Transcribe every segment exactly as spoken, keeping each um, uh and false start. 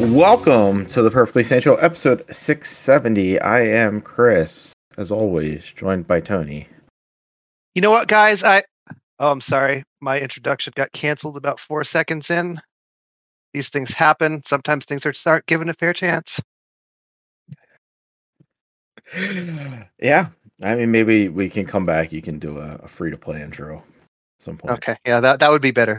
Welcome to the Perfectly Sane Show, episode six seventy. I am Chris, as always, joined by Tony. You know what, guys? I oh, I'm sorry. My introduction got canceled about four seconds in. These things happen. Sometimes things are start given a fair chance. Yeah, I mean, maybe we can come back. You can do a, a free-to-play intro at some point. Okay, yeah, that that would be better.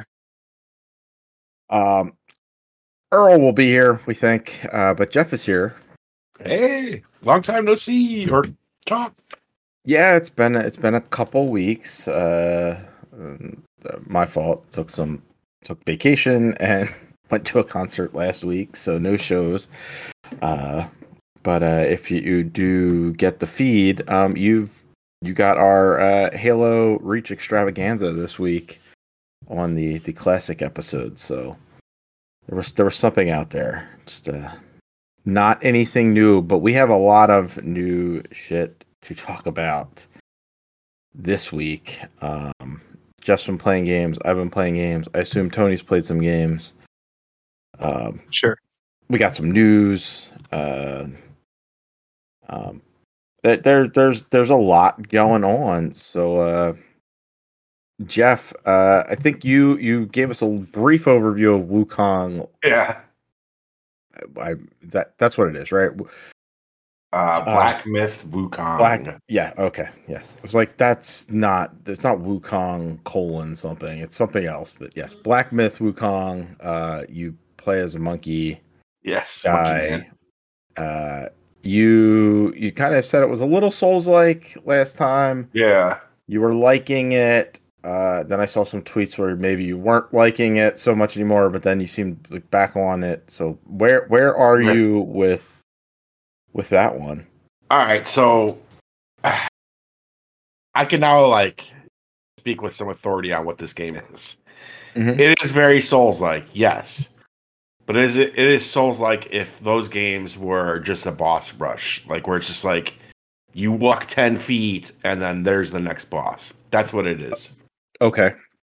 Um, Earl will be here, we think, uh, but Jeff is here. Hey, long time no see or talk. Yeah, it's been it's been a couple weeks. Uh, my fault. Took some took vacation and went to a concert last week, so no shows. Uh, but uh, if you, you do get the feed, um, you've you got our uh, Halo Reach extravaganza this week on the the classic episode. So there was there was something out there. Just uh, not anything new, but we have a lot of new shit to talk about this week. Um, Jeff's been playing games. I've been playing games. I assume Tony's played some games. Um, Sure. We got some news. Uh, um, there, there's, there's a lot going on. So, uh, Jeff, uh, I think you, you gave us a brief overview of Wukong. Yeah. I, that, that's what it is, right? Uh, Black uh, Myth Wukong. Black, yeah, okay, yes. I was like, that's not, it's not Wukong colon something. It's something else, but yes, Black Myth Wukong. Uh, you play as a monkey. Yes, guy. Monkey Man. Uh, you you kind of said it was a little Souls-like last time. Yeah. You were liking it. Uh, then I saw some tweets where maybe you weren't liking it so much anymore, but then you seemed like back on it. So where where are right. you with with that one? All right, so uh, I can now like speak with some authority on what this game is. Mm-hmm. It is very Souls-like, yes. But it is, it is Souls-like if those games were just a boss rush. Like, where it's just like, you walk ten feet, and then there's the next boss. That's what it is. Okay.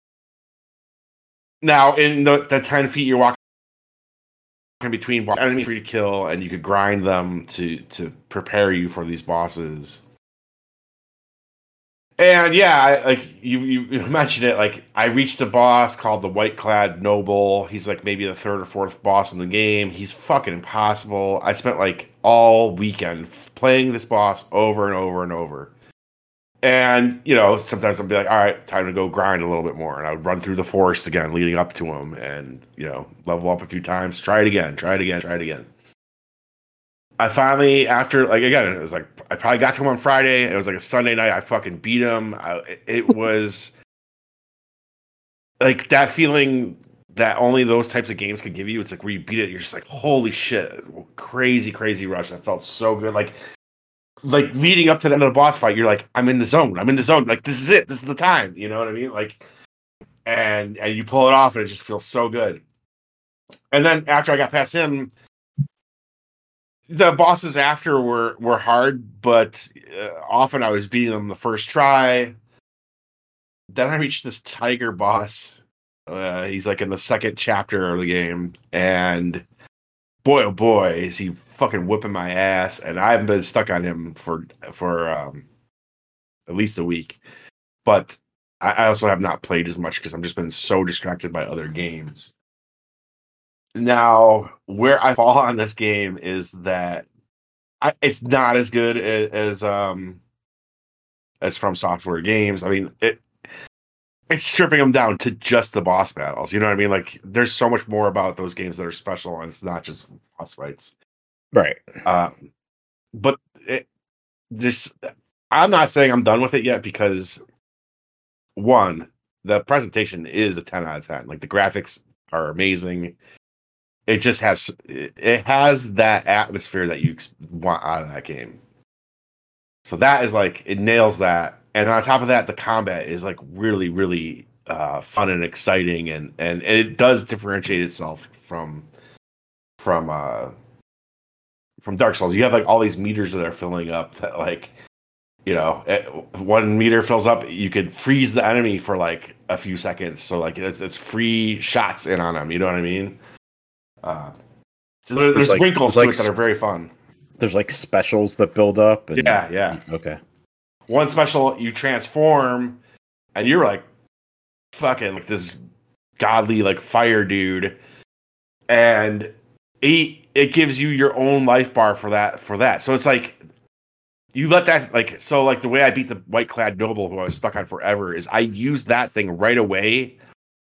Now, in the, the ten feet you're walking in between boss enemies for you to kill, and you could grind them to, to prepare you for these bosses. And yeah, I, like you, you mentioned it, like I reached a boss called the White Clad Noble. He's like maybe the third or fourth boss in the game. He's fucking impossible. I spent like all weekend playing this boss over and over and over. And, you know, sometimes I'll be like, all right, time to go grind a little bit more. And I would run through the forest again, leading up to him and, you know, level up a few times, try it again, try it again, try it again. I finally, after, like, again, it was like, I probably got to him on Friday, and it was like a Sunday night, I fucking beat him. I, it was, like, that feeling that only those types of games could give you. It's like, where you beat it, you're just like, holy shit, crazy, crazy rush. That felt so good. Like, like, leading up to the end of the boss fight, you're like, I'm in the zone, I'm in the zone. Like, this is it, this is the time, you know what I mean? Like, and, and you pull it off, and it just feels so good. And then, after I got past him, the bosses after were, were hard, but uh, often I was beating them the first try. Then I reached this tiger boss. Uh, he's like in the second chapter of the game. And boy, oh boy, is he fucking whipping my ass. And I haven't been stuck on him for, for um, at least a week. But I, I also have not played as much because I've just been so distracted by other games. Now, where I fall on this game is that I, it's not as good as, as um as From Software games. I mean, it it's stripping them down to just the boss battles. You know what I mean? Like, there's so much more about those games that are special, and it's not just boss fights, right? Um, but it, this, I'm not saying I'm done with it yet because one, the presentation is a ten out of ten. Like, the graphics are amazing. It just has it has that atmosphere that you want out of that game. So that is like, it nails that. And on top of that, the combat is like really, really uh, fun and exciting, and, and, and it does differentiate itself from from uh, from Dark Souls. You have like all these meters that are filling up that, like, you know, one meter fills up, you could freeze the enemy for like a few seconds. So like it's, it's free shots in on them. You know what I mean? Uh, So there, there's, like, wrinkles there's to like it that are very fun. There's like specials that build up. And, Yeah, yeah. Okay. One special, you transform, and you're like fucking like this godly like fire dude, and it it gives you your own life bar for that for that. So it's like you let that like so like the way I beat the white clad noble who I was stuck on forever is I used that thing right away.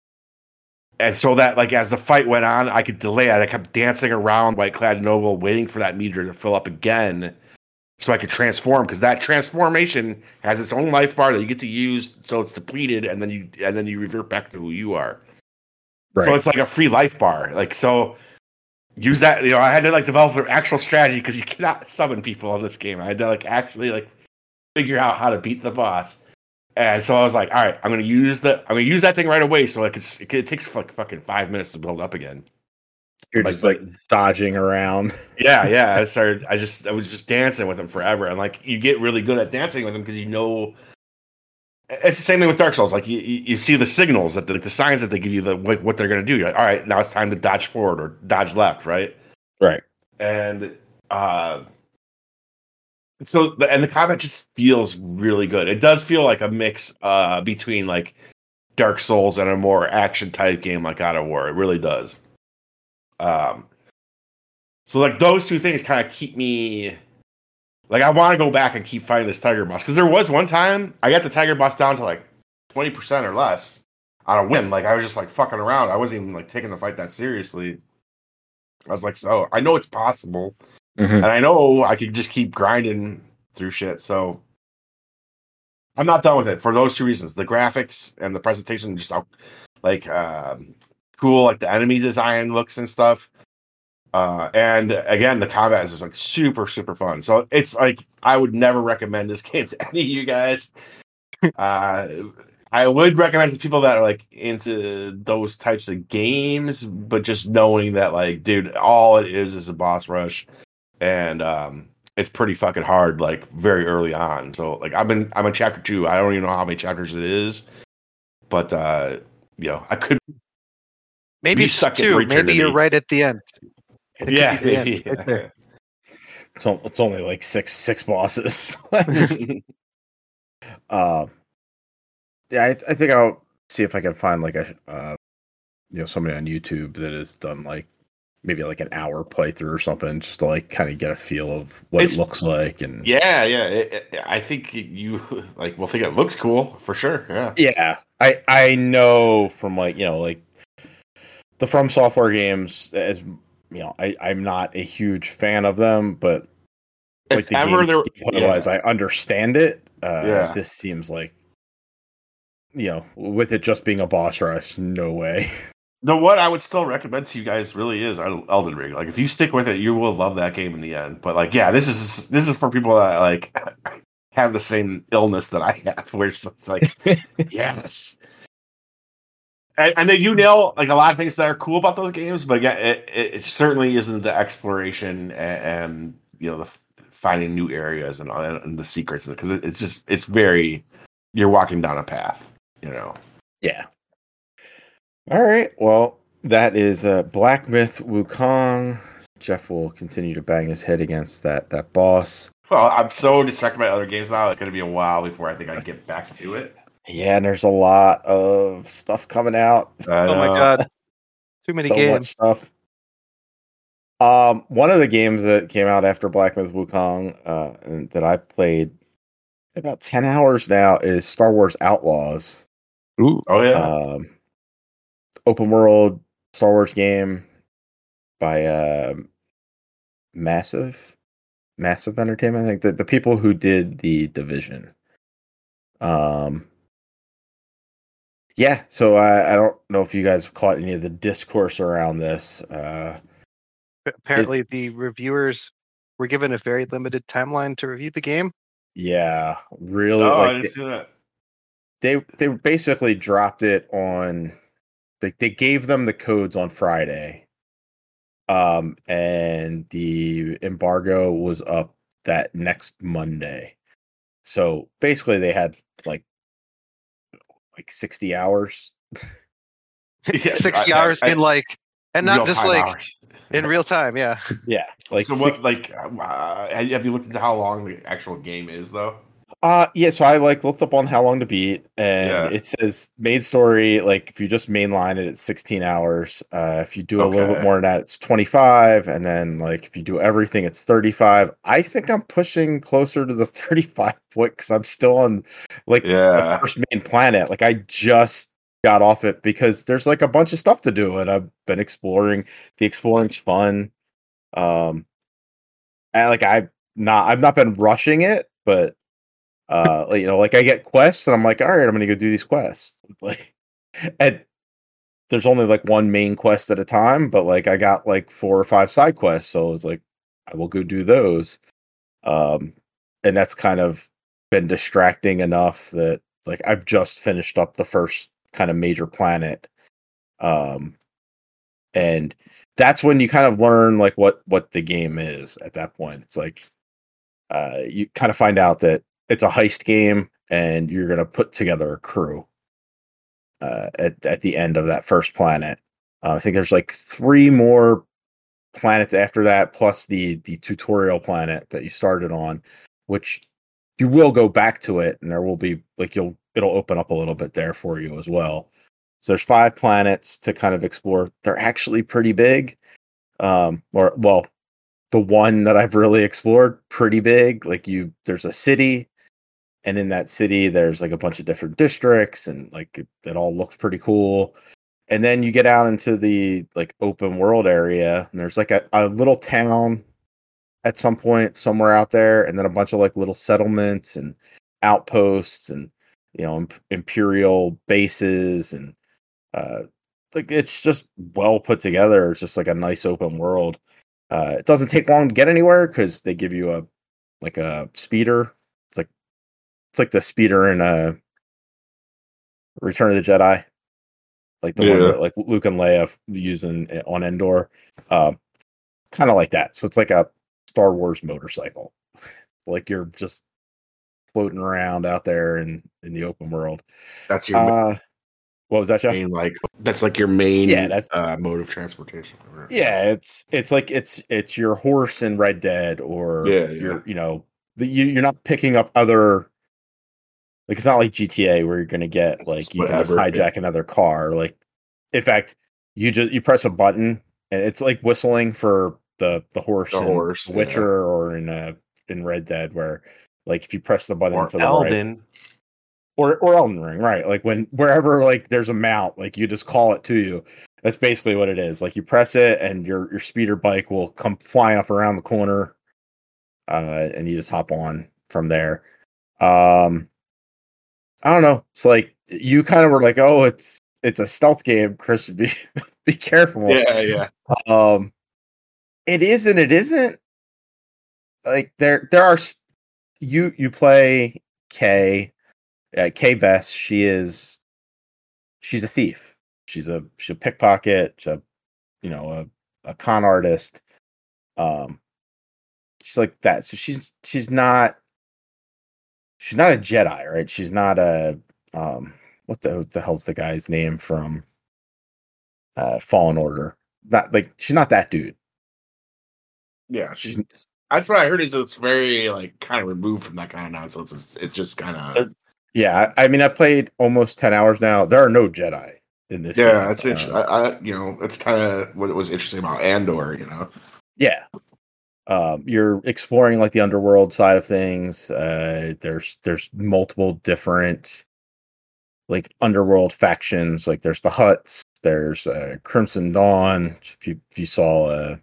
And so that, like, as the fight went on, I could delay it. I kept dancing around White Clad Noble, waiting for that meter to fill up again so I could transform, because that transformation has its own life bar that you get to use so it's depleted, and then you and then you revert back to who you are. Right. So it's like a free life bar. Like, so use that. You know, I had to, like, develop an actual strategy because you cannot summon people in this game. I had to, like, actually, like, figure out how to beat the boss. And so I was like, all right, I'm gonna use the I'm gonna use that thing right away. So like it's, it, it takes like fucking five minutes to build up again. You're like, just like but, dodging around. Yeah, yeah. I started. I just I was just dancing with him forever, and like you get really good at dancing with him because you know. It's the same thing with Dark Souls. Like you, you see the signals that the, like the signs that they give you, the like what they're gonna do. You're like, all right, now it's time to dodge forward or dodge left, right? Right. And uh. So the, and the combat just feels really good. It does feel like a mix uh, between like Dark Souls and a more action type game like God of War. It really does. Um, so like those two things kind of keep me like I want to go back and keep fighting this tiger boss, because there was one time I got the tiger boss down to like twenty percent or less on a whim. Like I was just like fucking around. I wasn't even like taking the fight that seriously. I was like, so I know it's possible. Mm-hmm. And I know I could just keep grinding through shit. So I'm not done with it for those two reasons. The graphics and the presentation just like um, cool, like the enemy design looks and stuff. Uh, and again, the combat is just like super, super fun. So it's like I would never recommend this game to any of you guys. uh, I would recommend to people that are like into those types of games, but just knowing that like, dude, all it is is a boss rush. And um, it's pretty fucking hard, like very early on. So, like, I've been, I'm in chapter two. I don't even know how many chapters it is, but uh, you know, I could. Maybe it's two. Maybe you're right at the end. It yeah, the end, yeah. Right there. It's, it's only like six six bosses. uh, yeah, I, I think I'll see if I can find like a, uh, you know, somebody on YouTube that has done like. Maybe like an hour playthrough or something, just to like kind of get a feel of what it's, it looks like. And yeah, yeah, it, it, I think you like will think it looks cool for sure. Yeah, yeah. I I know from like you know like the From Software games, as you know, I I'm not a huge fan of them, but like if the ever game, there, otherwise yeah. I understand it. Uh, yeah, this seems like you know with it just being a boss rush, no way. The what I would still recommend to you guys really is Elden Ring. Like, if you stick with it, you will love that game in the end. But like, yeah, this is this is for people that like have the same illness that I have, where it's like, yes, and, and they do nail like a lot of things that are cool about those games. But again, it, it, it certainly isn't the exploration and, and you know the finding new areas and, and the secrets, because it, it's just it's very you're walking down a path, you know. Yeah. All right. Well, that is uh, Black Myth Wukong. Jeff will continue to bang his head against that that boss. Well, I'm so distracted by other games now. It's going to be a while before I think I get back to it. Yeah, and there's a lot of stuff coming out. Oh my god, too many so games. Much stuff. Um, one of the games that came out after Black Myth Wukong, uh, and that I played about ten hours now, is Star Wars Outlaws. Ooh, oh yeah. Um, open world Star Wars game by uh, Massive Massive Entertainment. I think the, the people who did the Division. Um, yeah, so I, I don't know if you guys caught any of the discourse around this. Uh, Apparently, it, the reviewers were given a very limited timeline to review the game. Yeah, really. Oh, like I didn't they, see that. They they basically dropped it on. They they gave them the codes on Friday, um, and the embargo was up that next Monday. So basically, they had like like sixty hours. Yeah, sixty I, hours I, in like and not just real-time like hours. in real time. Yeah. Yeah, like So six, what? Like, uh, have you looked into how long the actual game is, though? Uh yeah, so I like looked up on how long to beat, and Yeah. it says main story, like if you just mainline it, it's sixteen hours. Uh if you do a little bit Okay. more than that, it's twenty-five, and then like if you do everything, it's thirty-five. I think I'm pushing closer to the thirty-five point because I'm still on like the Yeah. first main planet. Like I just got off it because there's like a bunch of stuff to do, and I've been exploring. The exploring's fun. Um and like I've not I've not been rushing it, but uh like, you know, like I get quests and I'm like, all right, I'm gonna go do these quests, like, and there's only like one main quest at a time, but like I got like four or five side quests, so it's like I will go do those. um and that's kind of been distracting enough that like I've just finished up the first kind of major planet. um and that's when you kind of learn like what what the game is at that point. It's like uh you kind of find out that it's a heist game and you're going to put together a crew uh, at at the end of that first planet. Uh, I think there's like three more planets after that, plus the the tutorial planet that you started on, which you will go back to it, and there will be like you'll it'll open up a little bit there for you as well. So there's five planets to kind of explore. They're actually pretty big. Um, or well, the one that I've really explored, pretty big. Like you, there's a city, and in that city there's like a bunch of different districts, and like it, it all looks pretty cool. And then you get out into the like open world area, and there's like a, a little town at some point somewhere out there, and then a bunch of like little settlements and outposts, and you know imp- imperial bases, and uh like it's just well put together. It's just like a nice open world. Uh it doesn't take long to get anywhere because they give you a like a speeder. It's like it's like the speeder in uh Return of the Jedi, like the one Yeah. that like Luke and Leia using on Endor. Um, kind of like that. So it's like a Star Wars motorcycle. Like you're just floating around out there in in the open world. That's your Uh, what was that, Jeff? main, like that's like your main Yeah, that's uh, mode of transportation. yeah. It's it's like it's it's your horse in Red Dead, or Yeah, yeah. you're you know the, you you're not picking up other. Like it's not like G T A where you're gonna get like you can just Whatever, hijack yeah. another car. Like, in fact, you just you press a button and it's like whistling for the the horse The in horse, Witcher, yeah. or in uh in Red Dead, where like if you press the button Or to the right, Elden. or or Elden Ring, right? Like when wherever like there's a mount, like you just call it to you. That's basically what it is. Like you press it and your your speeder bike will come flying up around the corner, uh, and you just hop on from there. Um. I don't know. It's like you kind of were like, "Oh, it's it's a stealth game, Chris. Be be careful." Yeah, yeah. Um, it is and it isn't. Like there there are s- you you play Kay, uh, Kay Vess. She is she's a thief. She's a she's a pickpocket. She's a you know a a con artist. Um, she's like that. So she's she's not she's not a Jedi, right? She's not a um. What the what the hell's the guy's name from uh, Fallen Order? Not like she's not that dude. Yeah, She's she's, that's what I heard. Is it's very like kind of removed from that kind of nonsense. It's, it's just kind of yeah. I, I mean, I played almost ten hours now. There are no Jedi in this. yeah. game. It's interesting. Uh, I, I you know it's kind of what was interesting about Andor. You know. yeah. Um, you're exploring like the underworld side of things. Uh, there's there's multiple different like underworld factions. Like there's the Hutts. There's uh, Crimson Dawn. If you if you saw uh,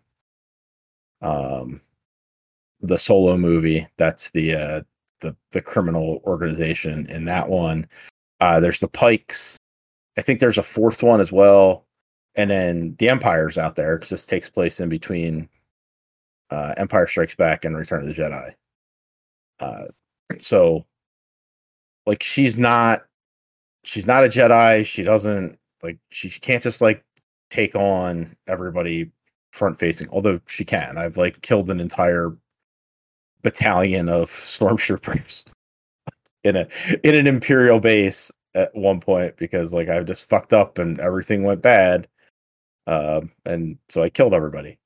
um the Solo movie, that's the uh the the criminal organization in that one. Uh there's the Pikes. I think there's a fourth one as well. And then the Empire's out there because this takes place in between uh Empire Strikes Back and Return of the Jedi. Uh so like she's not she's not a Jedi. She doesn't like she can't just like take on everybody front facing, although she can. I've like killed an entire battalion of stormtroopers in a in an Imperial base at one point because like I just fucked up and everything went bad. Um, and so I killed everybody.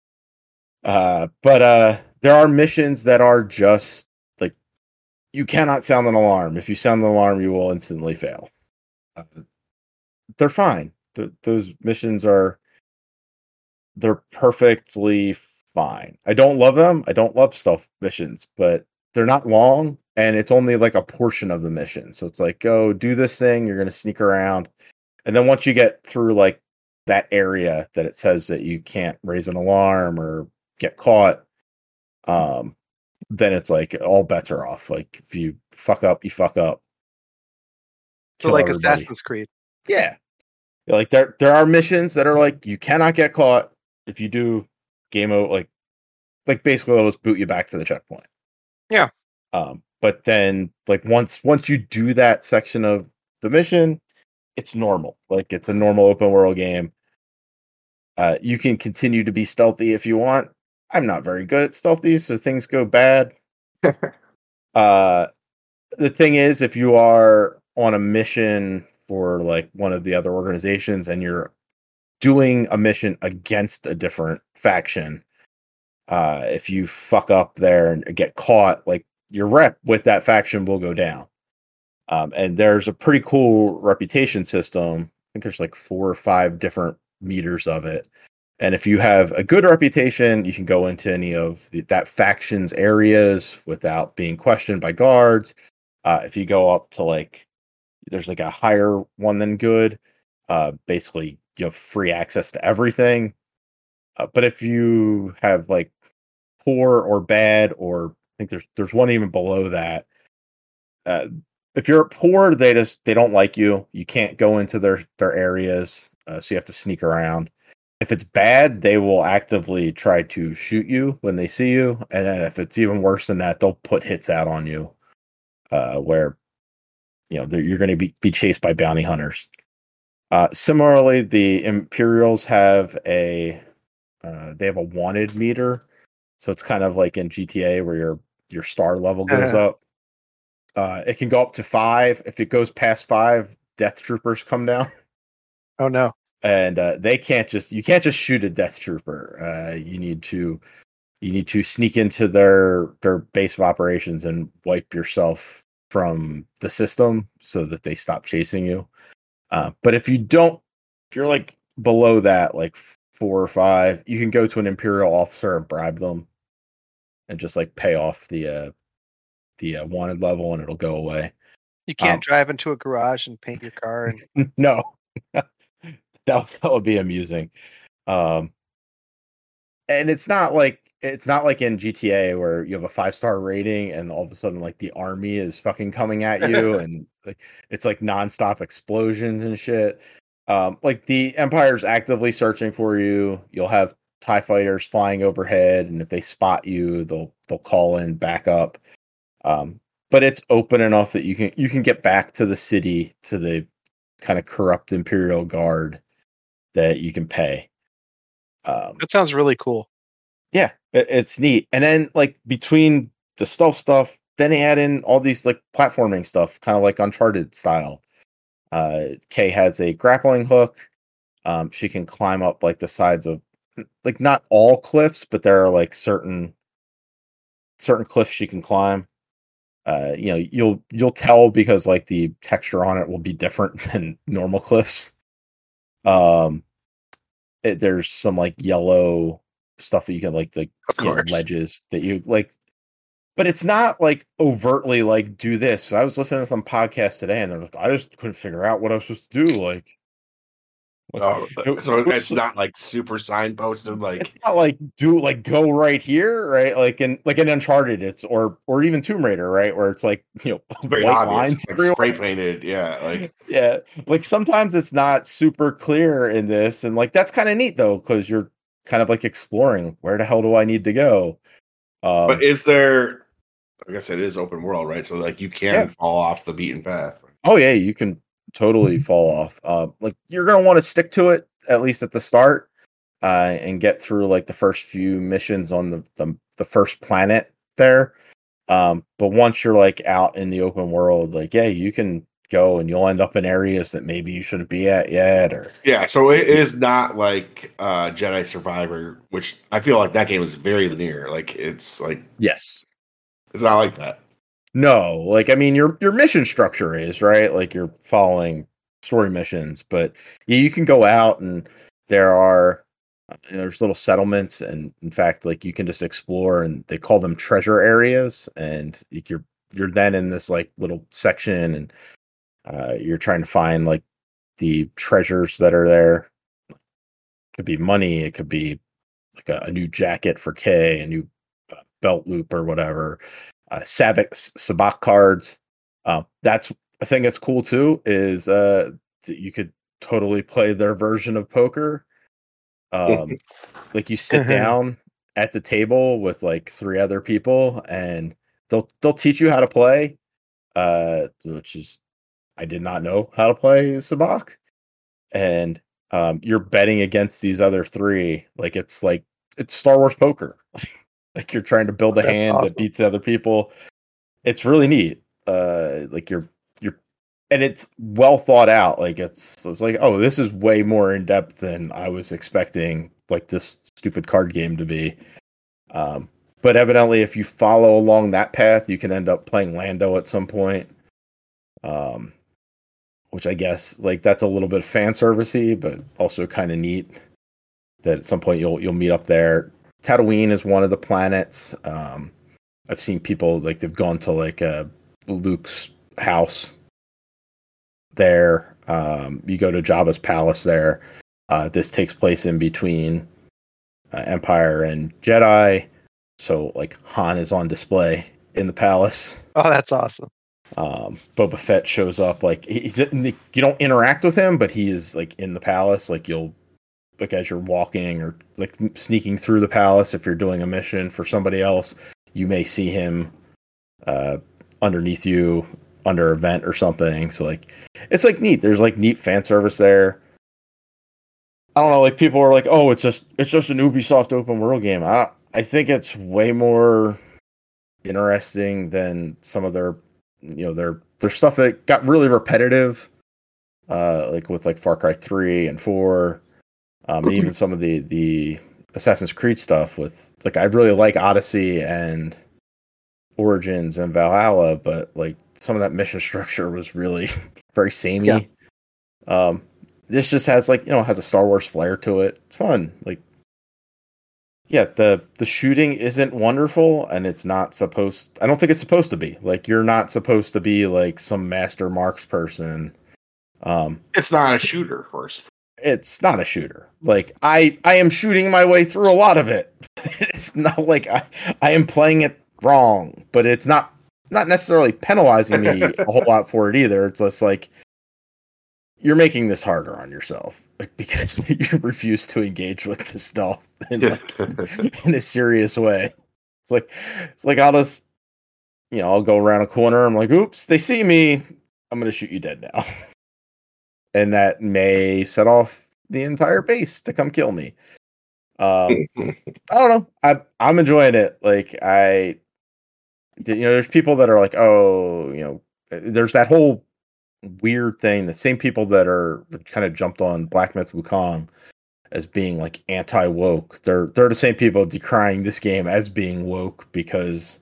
Uh, but uh, there are missions that are just like you cannot sound an alarm. If you sound an alarm, you will instantly fail. Uh, they're fine. Th- those missions are they're perfectly fine. I don't love them. I don't love stealth missions, but they're not long, and it's only like a portion of the mission. So it's like, go do this thing. You're gonna sneak around, and then once you get through like that area that it says that you can't raise an alarm or get caught, um, then it's like all bets are off. Like if you fuck up, you fuck up. So Kill like everybody. Assassin's Creed. Yeah. Like there there are missions that are like you cannot get caught. If you do, game over. Like like basically they'll just boot you back to the checkpoint. Yeah. Um, but then like once once you do that section of the mission, it's normal. Like it's a normal open world game. Uh, you can continue to be stealthy if you want. I'm not very good at stealthy, so things go bad. uh, the thing is, if you are on a mission for like one of the other organizations and you're doing a mission against a different faction, uh, if you fuck up there and get caught, like your rep with that faction will go down. Um, and there's a pretty cool reputation system. I think there's like four or five different meters of it. And if you have a good reputation, you can go into any of the, that faction's areas without being questioned by guards. Uh, if you go up to like, there's like a higher one than good, uh, basically you have free access to everything. Uh, but if you have like poor or bad, or I think there's there's one even below that. Uh, if you're poor, they just they don't like you. You can't go into their their areas, uh, so you have to sneak around. If it's bad, they will actively try to shoot you when they see you, and then if it's even worse than that, they'll put hits out on you, uh, where you know you're going to be be chased by bounty hunters. Uh, similarly, the Imperials have a uh, they have a wanted meter, so it's kind of like in G T A where your your star level goes Uh, up. Uh, it can go up to five. If it goes past five, death troopers come down. oh no. And uh, they can't just you can't just shoot a death trooper. Uh, you need to you need to sneak into their their base of operations and wipe yourself from the system so that they stop chasing you. Uh, but if you don't, if you're like below that, like four or five, you can go to an Imperial officer and bribe them, and just like pay off the uh, the uh, wanted level, and it'll go away. You can't Um, drive into a garage and paint your car and No, that would, that would be amusing. Um, and it's not like it's not like in G T A where you have a five star rating and all of a sudden like the army is fucking coming at you and like it's like nonstop explosions and shit. Um, like the Empire's actively searching for you. You'll have TIE fighters flying overhead, and if they spot you, they'll they'll call in backup. Um, but it's open enough that you can you can get back to the city, to the kind of corrupt Imperial Guard that you can pay. Um, that sounds really cool. yeah, it, it's neat. And then like between the stealth stuff, then they add in all these like platforming stuff, kind of like Uncharted style. Uh, Kay has a grappling hook. Um, she can climb up like the sides of like not all cliffs, but there are like certain certain cliffs she can climb. Uh, you know, you'll you'll tell because like the texture on it will be different than normal cliffs. Um, it, there's some like yellow stuff that you can like like Of you know, course. ledges that you like, but it's not like overtly like do this. So I was listening to some podcast today, and they're like, I just couldn't figure out what I was supposed to do. Like, like, Oh, it- so it was- it's not like super signposted. Like it's not like do like go right here, right? Like in like in Uncharted, it's or or even Tomb Raider, right? Where it's like you know it's very white obvious, lines it's, like everywhere. spray painted. Yeah, like Yeah, like sometimes it's not super clear in this, and like that's kind of neat though because you're kind of like exploring where the hell do I need to go. Um, but is there? I guess it is open world, right? So like you can Yeah. fall off the beaten path. oh yeah, you can totally fall off. Uh, like you're gonna want to stick to it at least at the start, uh, and get through like the first few missions on the the, the first planet there. Um, but once you're like out in the open world, like yeah, you can go and you'll end up in areas that maybe you shouldn't be at yet. Or yeah, so it is not like uh, Jedi Survivor, which I feel like that game is very linear. Like it's like yes, it's not like that. No, like I mean, your your mission structure is right. Like you're following story missions, but yeah, you can go out and there are uh, you know, there's little settlements, and in fact, like you can just explore, and they call them treasure areas, and you're you're then in this like little section, and uh, you're trying to find like the treasures that are there. It could be money, it could be like a, a new jacket for Kay, a new uh, belt loop or whatever. Uh, Sabak Sabak cards. Uh, that's a thing that's cool too. Is uh, that you could totally play their version of poker. Um, like you sit down at the table with like three other people, and they'll they'll teach you how to play. Uh, which is I did not know how to play Sabak, and um, you're betting against these other three. Like it's like it's Star Wars poker. Like you're trying to build a That's hand awesome. that beats the other people. It's really neat. Uh, like you're you're, and it's well thought out. Like it's it's like, oh, this is way more in depth than I was expecting. Like this stupid card game to be. Um, but evidently, if you follow along that path, you can end up playing Lando at some point. Um, which I guess like that's a little bit fan servicey, but also kind of neat. That at some point you'll you'll meet up there. Tatooine is one of the planets. Um, I've seen people like they've gone to like uh, Luke's house there. Um, you go to Jabba's palace there. Uh, this takes place in between uh, Empire and Jedi, so like Han is on display in the palace. Oh, that's awesome. Um, Boba Fett shows up. Like he, he, you don't interact with him, but he is like in the palace. Like you'll. Like as you're walking or like sneaking through the palace, if you're doing a mission for somebody else, you may see him uh, underneath you under a vent or something. So like, it's like neat. There's like neat fan service there. I don't know. Like people are like, oh, it's just it's just an Ubisoft open world game. I I think it's way more interesting than some of their you know their their stuff that got really repetitive. Uh, like with like Far Cry three and four. Um, and even some of the, the Assassin's Creed stuff with like I really like Odyssey and Origins and Valhalla, but like some of that mission structure was really very samey. Yeah. Um, this just has like you know has a Star Wars flair to it. It's fun. Like yeah, the the shooting isn't wonderful, and it's not supposed. I don't think it's supposed to be. Like you're not supposed to be like some master marks person. Um, it's not a shooter, of course. It's not a shooter. Like I, I am shooting my way through a lot of it. It's not like I, I am playing it wrong, but it's not, not necessarily penalizing me a whole lot for it either. It's just like you're making this harder on yourself, like because you refuse to engage with this stuff in like in a serious way. It's like, it's like I'll just, you know, I'll go around a corner. I'm like, oops, they see me. I'm gonna shoot you dead now. And that may set off the entire base to come kill me. Um, I don't know. I I'm enjoying it. Like I, you know, there's people that are like, oh, you know, there's that whole weird thing. The same people that are kind of jumped on Black Myth Wukong as being like anti-woke. They're they're the same people decrying this game as being woke because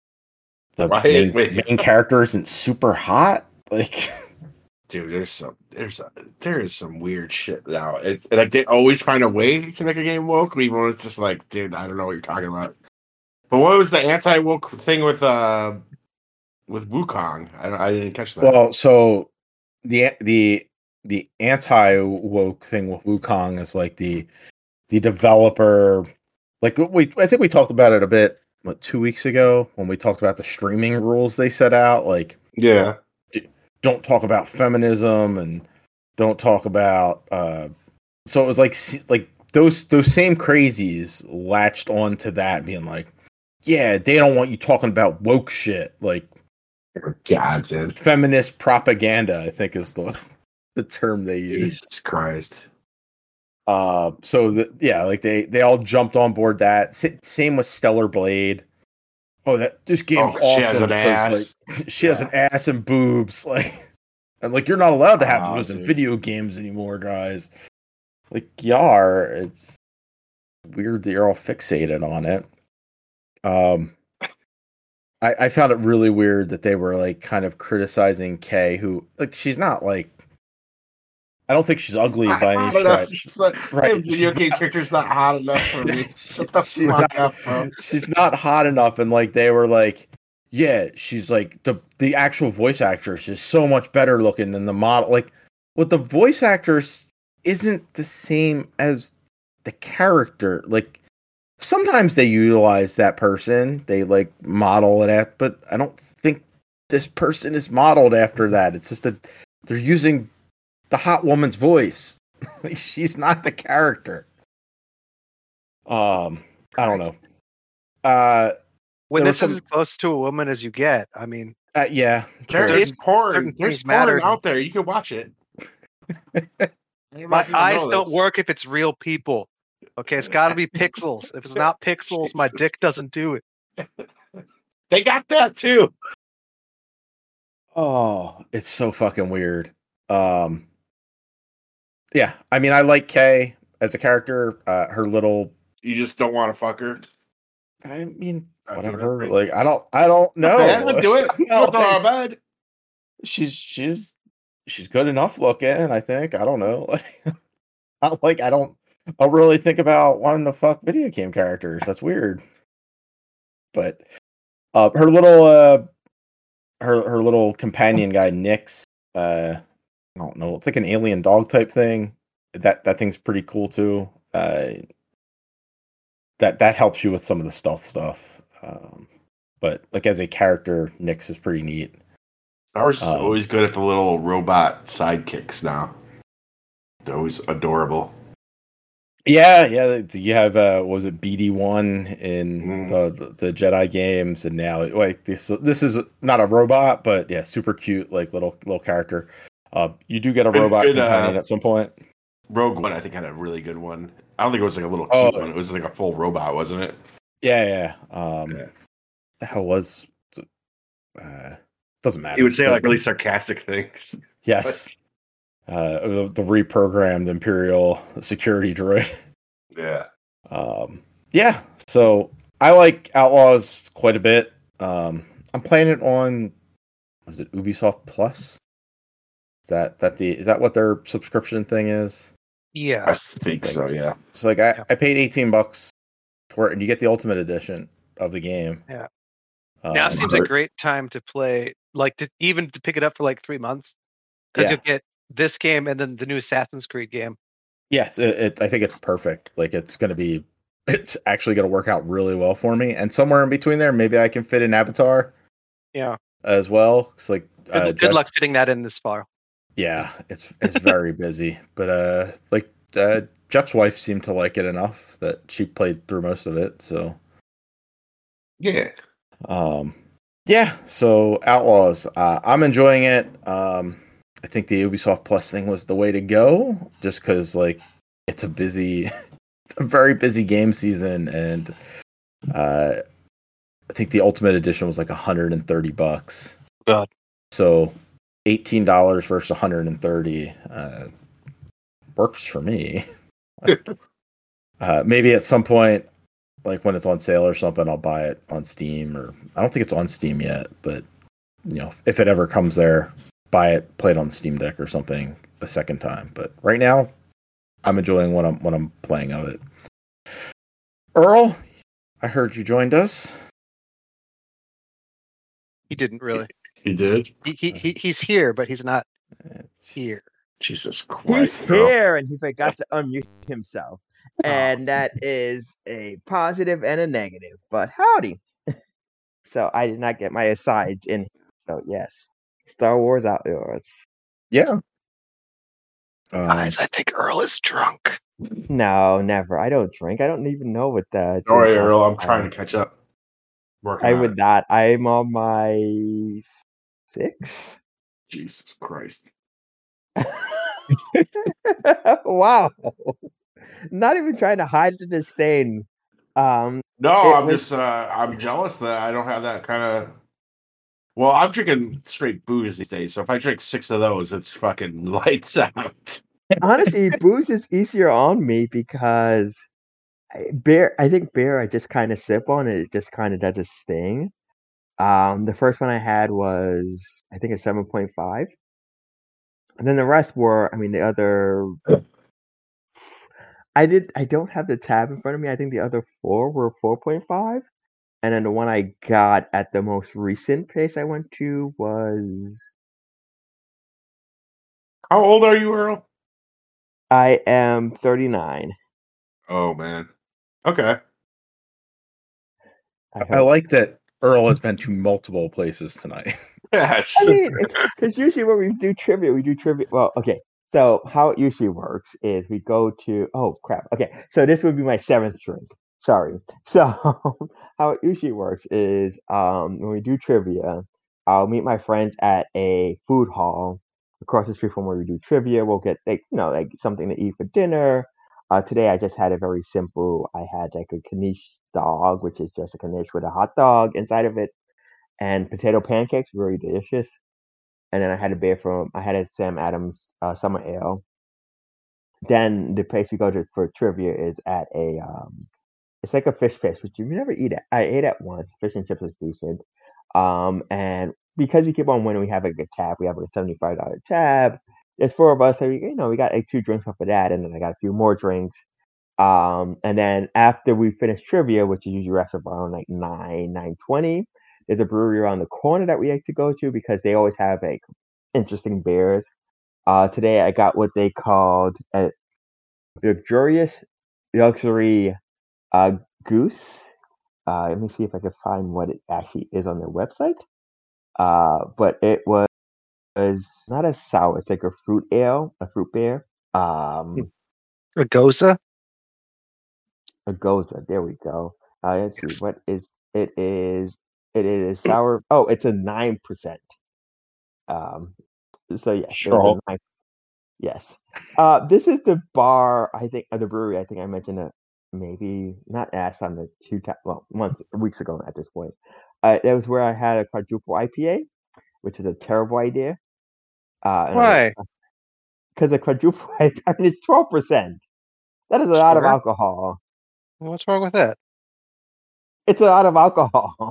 the right, main, wait. main character isn't super hot. Like. Dude, there's some there's a, there is some weird shit now. It's like they always find a way to make a game woke, even when it's just like, dude, I don't know what you're talking about. But what was the anti woke thing with uh with Wukong? I I didn't catch that. Well, so the the the anti woke thing with Wukong is like the the developer, like we I think we talked about it a bit what two weeks ago when we talked about the streaming rules they set out. Like yeah. Don't talk about feminism and don't talk about uh so it was like like those those same crazies latched on to that being like yeah they don't want you talking about woke shit like God dude. Feminist propaganda I think is the the term they use. Jesus Christ. Uh so the, yeah like they they all jumped on board that. S- same with Stellar Blade. Oh, that this game's oh, awesome. She has an ass. Like, she yeah. has an ass and boobs. Like, And like, you're not allowed to have Oh, those in dude. video games anymore, guys. Like, you are. It's weird that you're all fixated on it. Um, I, I found it really weird that they were like kind of criticizing Kay, who like she's not like. I don't think she's ugly Not by any hot enough. stretch. It's like, Right, hey, video she's game not- character's not hot enough for me. Shut the She's fuck not- up, bro. She's not hot enough, and like they were like, yeah, she's like the the actual voice actress is so much better looking than the model. Like, what the voice actress isn't the same as the character. Like, sometimes they utilize that person, they like model it at, but I don't think this person is modeled after that. It's just that they're using the hot woman's voice. Like, she's not the character. Um, I don't know. Uh, When There this was is some- as close to a woman as you get, I mean, uh yeah, There true. is porn. certain There's things porn matter. out there. You can watch it. my eyes don't work if it's real people. Okay, it's got to be pixels. If it's not pixels, my Jesus. dick doesn't do it. They got that too. Oh, it's so fucking weird. Um, yeah, I mean, I like Kay as a character. Uh, her little, You just don't want to fuck her. I mean, That's whatever. what Like, I don't, I don't know. Yeah, do it. No, Don't throw her out of bed. She's she's she's good enough looking. I think. I don't know. Like, not like I don't. I don't really think about wanting to fuck video game characters. That's weird. But uh, her little uh, her her little companion guy Nyx. Uh, I don't know. It's like an alien dog type thing. That that thing's pretty cool too. Uh, that that helps you with some of the stealth stuff. Um, but like as a character, Nyx is pretty neat. Star Wars is Um, always good at the little robot sidekicks now. They're always adorable. Yeah, yeah. it's- You have uh, what was it B D one in Mm. the, the the Jedi games, and now like this this is not a robot, but yeah, super cute, like little little character. Uh, you do get a Good- robot good, companion uh, at some point. Rogue One, I think, had a really good one. I don't think it was like a little Oh. cute one. It was like a full robot, wasn't it? Yeah, yeah. Um, Yeah. the hell was uh, doesn't matter. He would say But like really sarcastic things. yes. Uh, the, the reprogrammed Imperial security droid. Yeah. Um, yeah, so I like Outlaws quite a bit. Um, I'm playing it on, was it Ubisoft Plus? Is that that the is that what their subscription thing is? I Yeah. think so, yeah. So like I, Yeah. I paid eighteen bucks for it, and you get the ultimate edition of the game. Yeah. Um, Now seems a great time to play, like to even to pick it up for like three months, because Yeah. you'll get this game and then the new Assassin's Creed game. Yes, it, it, I think it's perfect. Like it's going to be, it's actually going to work out really well for me. And somewhere in between there, maybe I can fit in Avatar Yeah. as well. It's like Good, uh, good Jeff- luck fitting that in this far. Yeah, it's it's very busy, but uh, like uh, Jeff's wife seemed to like it enough that she played through most of it. So, Yeah. um, yeah. So Outlaws, uh, I'm enjoying it. Um, I think the Ubisoft Plus thing was the way to go, just because like it's a busy, a very busy game season, and uh, I think the Ultimate Edition was like one hundred thirty bucks. God. So eighteen dollars versus one hundred thirty uh, works for me. uh, maybe at some point, like when it's on sale or something, I'll buy it on Steam. Or I don't think it's on Steam yet, but you know, if it ever comes there, buy it, play it on the Steam Deck or something a second time. But right now, I'm enjoying what I'm what I'm playing of it. Earl, I heard you joined us. He didn't really. He did? He, he, he he's here, but he's not It's- here. Jesus He's Christ. bro. here and he forgot to unmute himself. And that is a positive and a negative. But howdy. So I did not get my asides in. So yes. Star Wars Outlaws. Yeah. Um, Guys, I think Earl is drunk. No, never. I don't drink. I don't even know what that. Don't worry, Earl. I'm trying to catch up. Working I on would it. not. I'm on my six. Jesus Christ. Wow. Not even trying to hide the disdain. Um, No, It I'm was- just uh I'm jealous that I don't have that kind of Well, I'm drinking straight booze these days, so if I drink six of those, it's fucking lights out. Honestly, booze is easier on me because I- beer. I think beer. I just kind of sip on it. It just kind of does its thing. Um, the first one I had was I think a seven point five, and then the rest were. I mean, the other. I did. I don't have the tab in front of me. I think the other four were four point five, and then the one I got at the most recent place I went to was. How old are you, Earl? I am thirty-nine. Oh man. Okay. I I hope. like that Earl has been to multiple places tonight. Yes. I mean, because usually when we do trivia, we do trivia. Well, okay. So how it usually works is we go to. Oh crap. Okay. So this would be my seventh drink. Sorry. So how it usually works is um when we do trivia, I'll meet my friends at a food hall across the street from where we do trivia. We'll get like you know like something to eat for dinner. Uh, today I just had a very simple. I had like a knish dog, which is just a knish with a hot dog inside of it and potato pancakes, very delicious. And then I had a beer from I had a Sam Adams uh, summer ale. Then the place we go to for trivia is at a um, it's like a fish fish, which you never eat at. I ate at once. Fish and chips is decent. Um, and because we keep on winning, we have like a tab. We have like a seventy-five dollar tab. There's four of us, so we, you know we got like two drinks off of that, and then I got a few more drinks. Um, and then after we finish trivia, which is usually wraps up around like nine, nine twenty, there's a brewery around the corner that we like to go to because they always have like interesting beers. Uh, today I got what they called a luxurious luxury uh, goose. Uh, let me see if I can find what it actually is on their website. Uh, but it was, was not a sour; it's like a fruit ale, a fruit beer. Um, A Goza? A Goza. There we go. Uh, let's see. What is it? Is it is sour? Oh, it's a nine percent. Um. So yes, it was Sure. a nine. Yes. Uh, this is the bar. I think uh, the brewery. I think I mentioned it. Maybe not last time. The two times. Well, months, weeks ago at this point. Uh, that was where I had a quadruple I P A, which is a terrible idea. Uh, and I'm like, Why? because a quadruple I P A, I mean, it's twelve percent. That is a lot of Sure. alcohol. What's wrong with that? It's a lot of alcohol.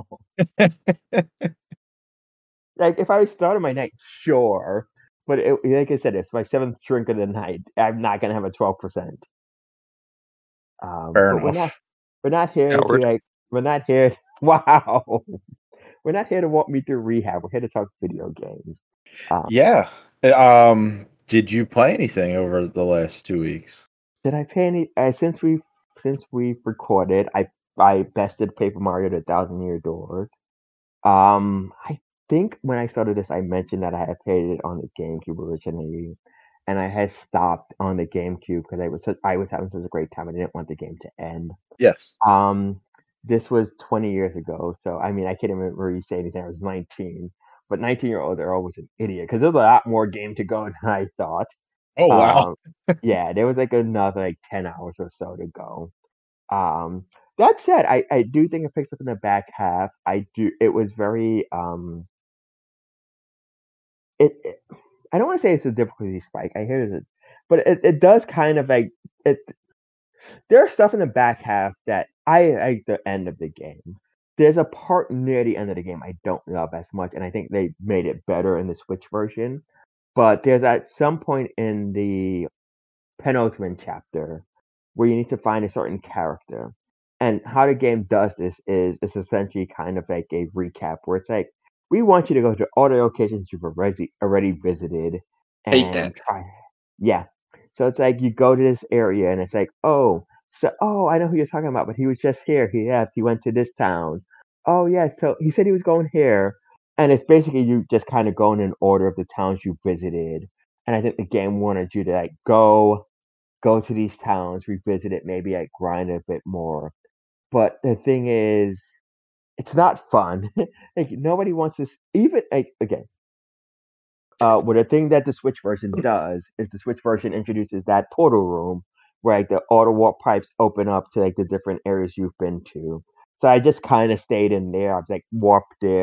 Like if I started my night, sure, but it, like I said, it's my seventh drink of the night. I'm not gonna have a twelve percent. Um, Fair but we're not enough. we're not here to Coward. like we're not here. Wow, we're not here to walk me through rehab. We're here to talk video games. Um, Yeah. Um, did you play anything over the last two weeks? did I pay any? Uh, since we since we've recorded, I I bested Paper Mario: The Thousand Year Door. Um, I think when I started this, I mentioned that I had played it on the GameCube originally, and I had stopped on the GameCube because I was such, I was having such a great time. I didn't want the game to end. Yes. Um, this was twenty years ago, so I mean, I can't even really say anything. I was nineteen, but nineteen year olds are always an idiot because there's a lot more game to go than I thought. Oh wow. Um, yeah, there was like another like ten hours or so to go. Um, that said, I, I do think it picks up in the back half. I do. It was very um. It, it I don't want to say it's a difficulty spike. I hear it, but it, it does kind of like it. There's stuff in the back half that I like the end of the game. There's a part near the end of the game I don't love as much, and I think they made it better in the Switch version. But there's at some point in the penultimate chapter where you need to find a certain character. And how the game does this is it's essentially kind of like a recap where it's like, we want you to go to all the locations you've already already visited Hate that. and try. Yeah. So it's like you go to this area and it's like, oh, so oh, I know who you're talking about, but he was just here. He left. He went to this town. Oh yeah, so he said he was going here. And it's basically you just kind of going in order of the towns you visited. And I think the game wanted you to like go go to these towns, revisit it, maybe like grind a bit more. But the thing is, it's not fun. Like nobody wants this. Even like again, uh, what a thing that the Switch version does is the Switch version introduces that portal room where like the auto warp pipes open up to like the different areas you've been to. So I just kind of stayed in there. I was like warped there,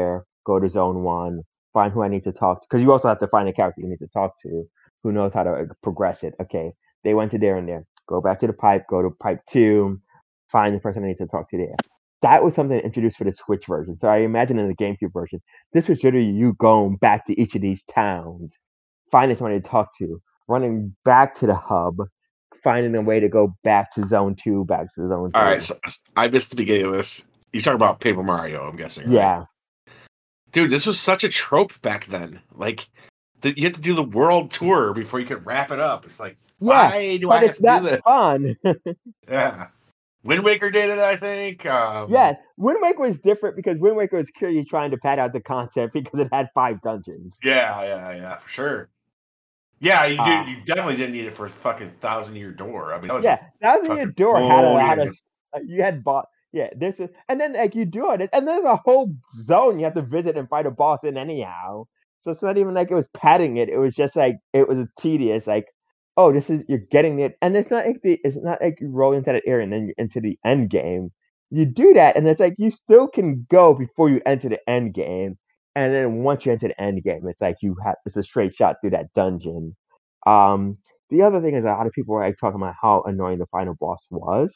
go to zone one, find who I need to talk to, because you also have to find a character you need to talk to who knows how to like, progress it. Okay, they went to there and there. Go back to the pipe, go to pipe two, find the person I need to talk to there. That was something introduced for the Switch version. So I imagine in the GameCube version, this was literally you going back to each of these towns, finding somebody to talk to, running back to the hub, finding a way to go back to zone two, back to zone three. All right, so I missed the beginning of this. You talk about Paper Mario, I'm guessing, right? Yeah. Dude, this was such a trope back then. Like, the, you had to do the world tour before you could wrap it up. It's like, Yeah, why do but I have it's to not do this? fun. Yeah. Wind Waker did it, I think. Um, Yeah, Wind Waker was different because Wind Waker was clearly trying to pad out the content because it had five dungeons. Yeah, yeah, yeah, for sure. Yeah, you Uh, do. You definitely didn't need it for fucking Thousand Year Door. I mean, that was yeah, Thousand Year fucking Door had a, full had a game. uh, you had boss. Yeah, this is, and then like you do it, and there's a whole zone you have to visit and fight a boss in anyhow. So it's not even like it was padding it. It was just like it was tedious. Like, oh, this is you're getting it, and it's not like the it's not like you roll into that area and then you're into the end game. You do that, and it's like you still can go before you enter the end game, and then once you enter the end game, it's like you have it's a straight shot through that dungeon. Um, the other thing is a lot of people were like talking about how annoying the final boss was.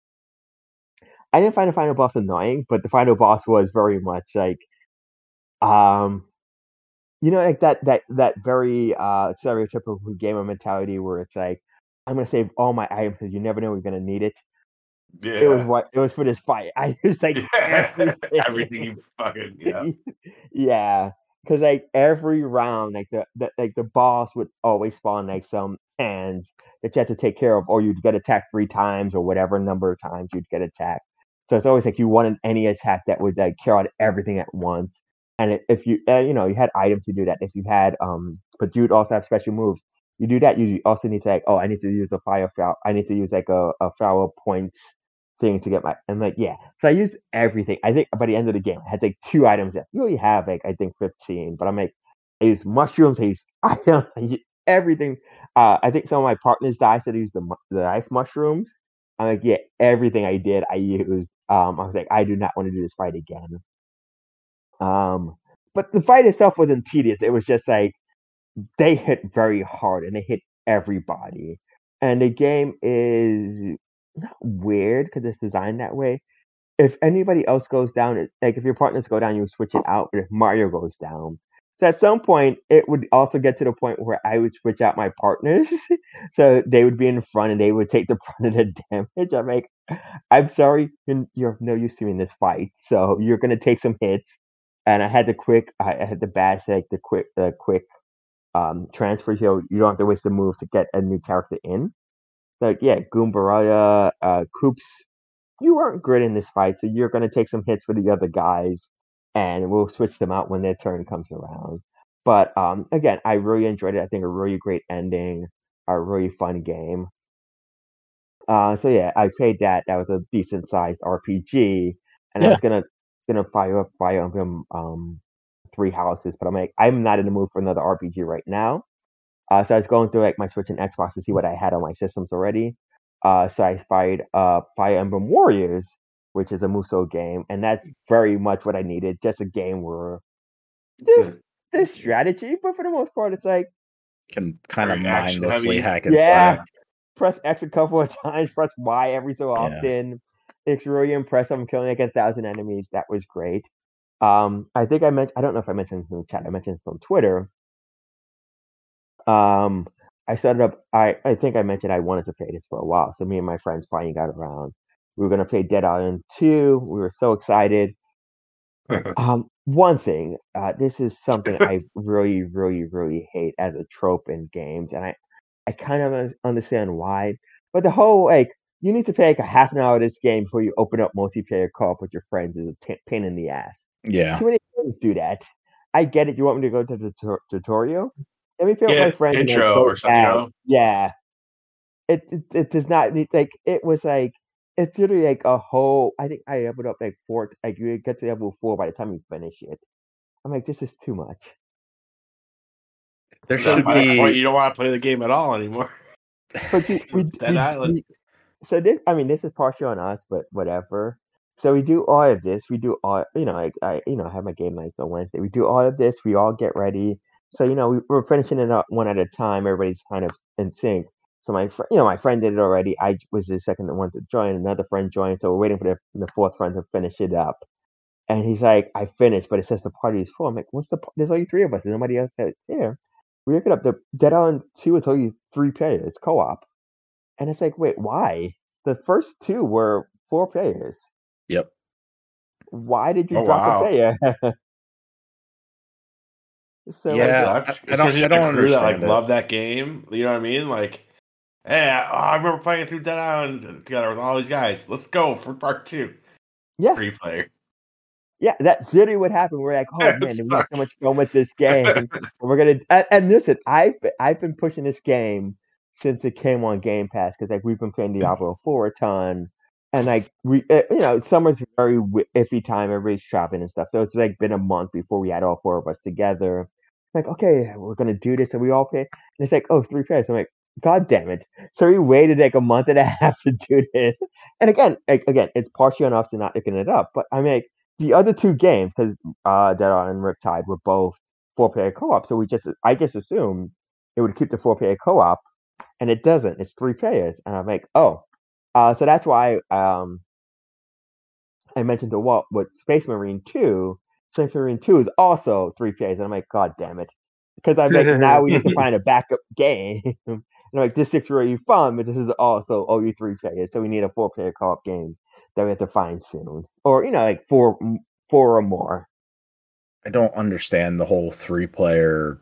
I didn't find the final boss annoying, but the final boss was very much like, um, you know, like that that that very uh stereotypical gamer mentality where it's like, I'm gonna save all my items because you never know you're gonna need it. Yeah. It was what it was for this fight. I was like Yeah. everything. Everything you fucking yeah. Yeah, because like every round, like the, the like the boss would always spawn like some hands that you had to take care of, or you'd get attacked three times, or whatever number of times you'd get attacked. So it's always like you wanted any attack that would like kill out everything at once. And it, if you uh, you know you had items to do that. If you had um, but you'd also have special moves. You do that. You also need to like, oh, I need to use a fire flower. I need to use like a, a flower points thing to get my. I'm like, yeah. So I used everything. I think by the end of the game, I had like two items that you only have like I think fifteen, but I'm like, I used mushrooms. I used items. I used everything. Uh, I think some of my partners died, so they used the mu- the life mushrooms. I'm like, yeah, everything I did, I used. Um, I was like, I do not want to do this fight again. Um, but the fight itself wasn't tedious. It was just like they hit very hard and they hit everybody. And the game is not weird because it's designed that way. If anybody else goes down, it, like if your partners go down, you switch it out. But if Mario goes down, so at some point it would also get to the point where I would switch out my partners, so they would be in front and they would take the brunt of the damage. I'm like, I'm sorry, you're, you're of no use to me in this fight, so you're gonna take some hits. And I had the quick, I I had the bash, like the quick, the quick um transfer, so you don't have to waste the move to get a new character in. So yeah, Goombaraya, uh, Koops, you weren't good in this fight, so you're gonna take some hits for the other guys, and we'll switch them out when their turn comes around. But um, again, I really enjoyed it. I think a really great ending, a really fun game. Uh, so yeah, I played that. That was a decent sized R P G, and I Yeah. was gonna gonna fire up Fire Emblem um Three Houses, but I'm like, I'm not in the mood for another R P G right now. Uh, so I was going through like my Switch and Xbox to see what I had on my systems already. Uh, so I fired uh, Fire Emblem Warriors, which is a Musou game, and that's very much what I needed. Just a game where there's, there's strategy, but for the most part, it's like, Can kind of Very action mindlessly heavy. hack and yeah, slash. press X a couple of times, press Y every so Yeah. often. It's really impressive. I'm killing like a thousand enemies. That was great. Um, I think I mentioned, I don't know if I mentioned this in the chat. I mentioned this on Twitter. Um, I started up. I I think I mentioned I wanted to play this for a while. So me and my friends finally got around. We were gonna play Dead Island two. We were so excited. Um, one thing. Uh, this is something I really, really, really hate as a trope in games, and I I kind of un- understand why. But the whole like you need to play like a half an hour of this game before you open up multiplayer co-op with your friends is a t- pain in the ass. Yeah. Too many games do that. I get it. You want me to go to the tu- tutorial? Let me play with Yeah, my friends and like intro go or something, you back. know? Yeah. It, it it does not need like it was like it's literally like a whole. I think I leveled up like four. Like you get to level four by the time you finish it. I'm like, this is too much. There So should by that point, be. you don't want to play the game at all anymore. But you, we, It's Dead we, Island. we so this. I mean, this is partially on us, but whatever. So we do all of this. We do all, you know, I, I you know, have my game nights on Wednesday. We do all of this. We all get ready. So you know, we, we're finishing it up one at a time. Everybody's kind of in sync. So my, fr- you know, my friend did it already. I was the second one to join. Another friend joined. So we're waiting for the, the fourth friend to finish it up. And he's like, I finished, but it says the party is full. I'm like, what's the? p- There's only three of us. There's nobody else that's here. We look it up. The Dead Island Two is only three players. It's co-op. And it's like, wait, why? The first two were four players. Yep. Why did you Oh, drop wow. a player? So Yeah, That like, sucks. I- I don't- Especially I like don't a crew that like understand it. love that game. You know what I mean? Like, hey, I, oh, I remember playing through Dead Island together with all these guys. Let's go for part two. yeah, Three player. yeah, that's literally what happened. We're like, oh That man, we have so sucks. much fun with this game. And we're gonna and, and listen, I've be- I've been pushing this game since it came on Game Pass because like we've been playing Diablo four a ton, and like we, uh, you know, summer's a very wi- iffy time. Everybody's shopping and stuff, so it's like been a month before we had all four of us together. Like, okay, we're gonna do this, and we all play. And it's like, oh, three players. I'm like, God damn it! So we waited like a month and a half to do this. And again, like, again, it's partially on us to not picking it up, but I mean, like, the other two games, because uh, Dead Island and Riptide were both four-player co-op, so we just, I just assumed it would keep the four-player co-op, and it doesn't. It's three players, and I'm like, oh, uh, so that's why um, I mentioned to Walt with Space Marine two. Space Marine two is also three players, and I'm like, God damn it, because I'm like, now we need to find a backup game. And I'm like, this is really fun, but this is also only three players, so we need a four-player co-op game that we have to find soon, or you know, like four, four or more. I don't understand the whole three player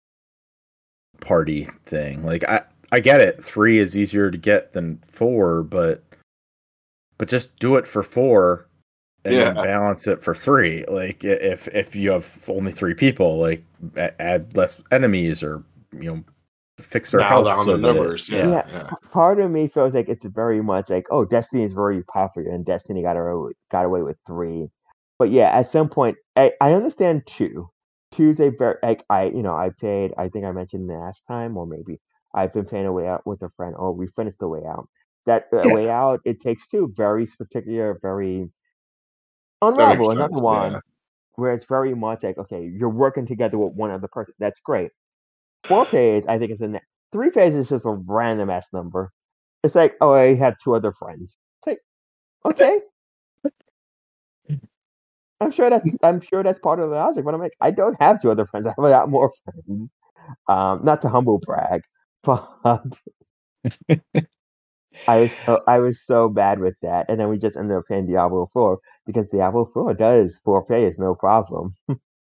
party thing. Like I, I get it. Three is easier to get than four, but but just do it for four and then Yeah. balance it for three. Like i- if if you have only three people, like a- add less enemies or you know fix their Dial health down so the that it- numbers. Yeah. Yeah. yeah. P- Part of me feels like it's very much like, oh, Destiny is very popular, and Destiny got away got away with three. But yeah, at some point, I, I understand two. Two's a very like I you know I played. I think I mentioned last time, or maybe I've been playing A Way Out with a friend, or we finished The Way Out. That uh, Yeah. Way Out, it takes two very particular, very That makes Unravel, another sense. one Yeah. where it's very much like, okay, you're working together with one other person. That's great. Four page, I think, is in there. Three page is just a random ass number. It's like, oh, I have two other friends. It's like, okay. I'm sure that's I'm sure that's part of the logic, but I'm like, I don't have two other friends. I have a lot more friends. Um, not to humble brag, but I was so I was so bad with that, and then we just ended up playing Diablo four because Diablo four does four players no problem.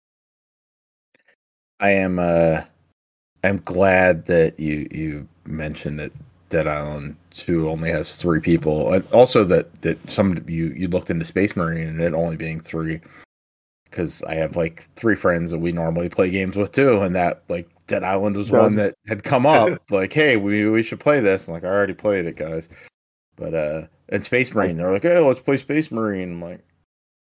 I am uh I'm glad that you you mentioned that Dead Island two only has three people, and also that that some you you looked into Space Marine and it only being three, because I have like three friends that we normally play games with too, and that like Dead Island was So- one that had come up like, hey, we we should play this. I'm like, I already played it, guys. But uh, and Space Marine, they're like, hey, let's play Space Marine. I'm like.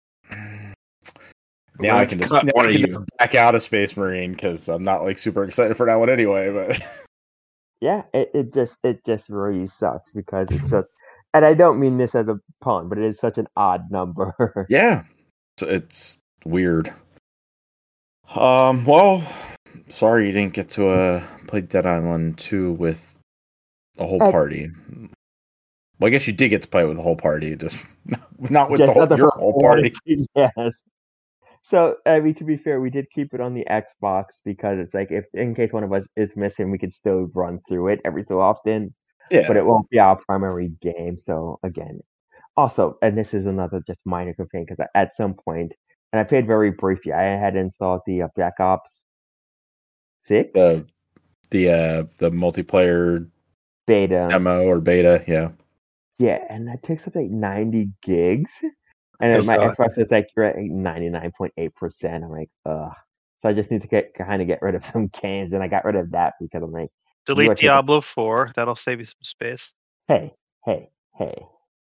Now I Let's can just, cut now one I of can you. just back out of Space Marine because I'm not like super excited for that one anyway. But Yeah, it, it just it just really sucks because it's just, and I don't mean this as a pun, but it is such an odd number. yeah, so it's weird. Um, well, sorry you didn't get to uh play Dead Island two with a whole Heck. party. Well, I guess you did get to play it with the whole party, just not with Just the whole, other your whole party. Yes. So I mean, to be fair, we did keep it on the Xbox because it's like if in case one of us is missing, we could still run through it every so often. Yeah, But it won't be our primary game. So again, also, and this is another just minor complaint because at some point, and I played very briefly, I had installed the uh, Black Ops Six the the uh the multiplayer beta. demo or beta. Yeah, Yeah, and that takes up like ninety gigs. And I then my saw it. Xbox is like you're at ninety-nine point eight percent. I'm like, ugh. So I just need to get kind of get rid of some games, and I got rid of that because I'm like, You are Delete taking- Diablo four. That'll save you some space. hey, hey, hey.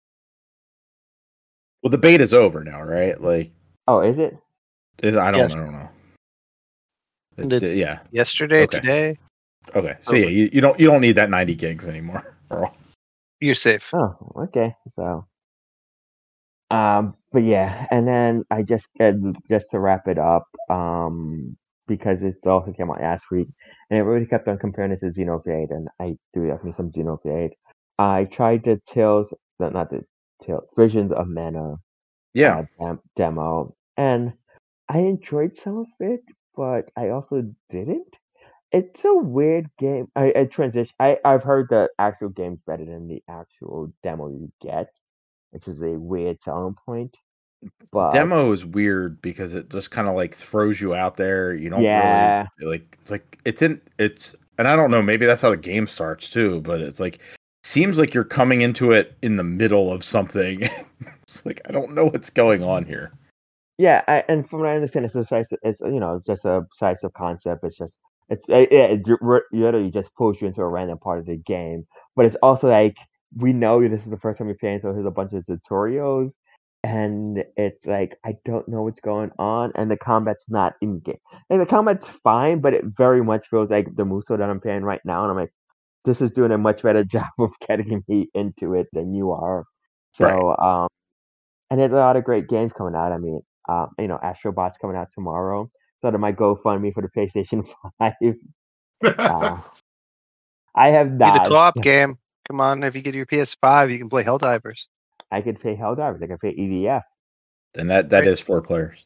well, the beta's over now, right? Like, Oh, is it? is I don't, Yes. I don't know. And It- it- yeah. Yesterday, Okay. today, Okay. So yeah, you, you don't you don't need that ninety gigs anymore. Earl. you're safe. Oh, okay. So, um, but yeah, and then I just and just to wrap it up, um, because it also came out last week, and everybody kept on comparing it to Xenoblade, and I do have me some Xenoblade. I tried the Tales, no, not the Tales, Visions of Mana Yeah. uh, dem- demo, and I enjoyed some of it, but I also didn't. It's a weird game. I, I transition. I I've heard the actual game's better than the actual demo you get, which is a weird selling point. But Demo is weird because it just kind of like throws you out there. You don't really yeah, like it's like it's in it's and I don't know, maybe that's how the game starts too, but it's like seems like you're coming into it in the middle of something. It's like I don't know what's going on here. yeah, I, and from what I understand, it's a size. It's you know just a size of concept. It's just it's it, it, it re- literally just pulls you into a random part of the game. But it's also like we know this is the first time you're playing, so here's a bunch of tutorials, and it's like I don't know what's going on, and the combat's not in game. And the combat's fine, but it very much feels like the Muso that I'm playing right now, and I'm like, this is doing a much better job of getting me into it than you are. Right. So um. And there's a lot of great games coming out. I mean, um, you know, Astrobot's coming out tomorrow. So to my GoFundMe for the PlayStation five. Uh, I have Need a not. co-op game. Come on, if you get your P S five, you can play Helldivers. I could play Helldivers. I could play E D F. And that that Right. is four players.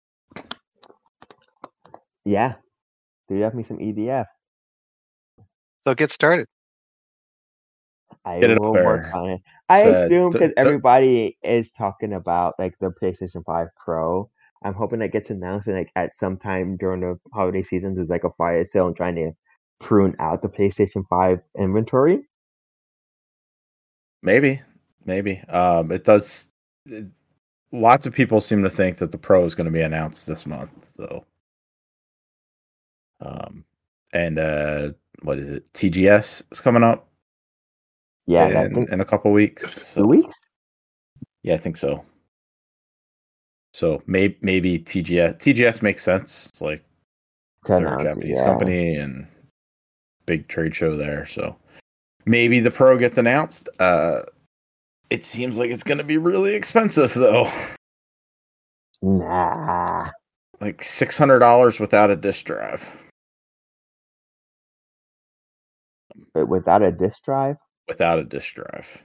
Yeah. Do you have me some E D F? So get started. I Get it up will work there. on it. I It's, uh, assume d- because d- everybody is talking about like the PlayStation five Pro. I'm hoping that gets announced and like at some time during the holiday season there's like a fire sale and trying to prune out the PlayStation five inventory. maybe, maybe. Um, it does. It, lots of people seem to think that the Pro is going to be announced this month. So, um, and uh, what is it? T G S is coming up Yeah, I in think in a couple weeks. two So, weeks. yeah, I think so. So maybe maybe T G S T G S makes sense. It's like To they're a announce it, Japanese yeah. company and big trade show there. So maybe the Pro gets announced. Uh, it seems like it's going to be really expensive though. Nah. Like six hundred dollars without a disk drive. But without a disk drive? Without a disk drive.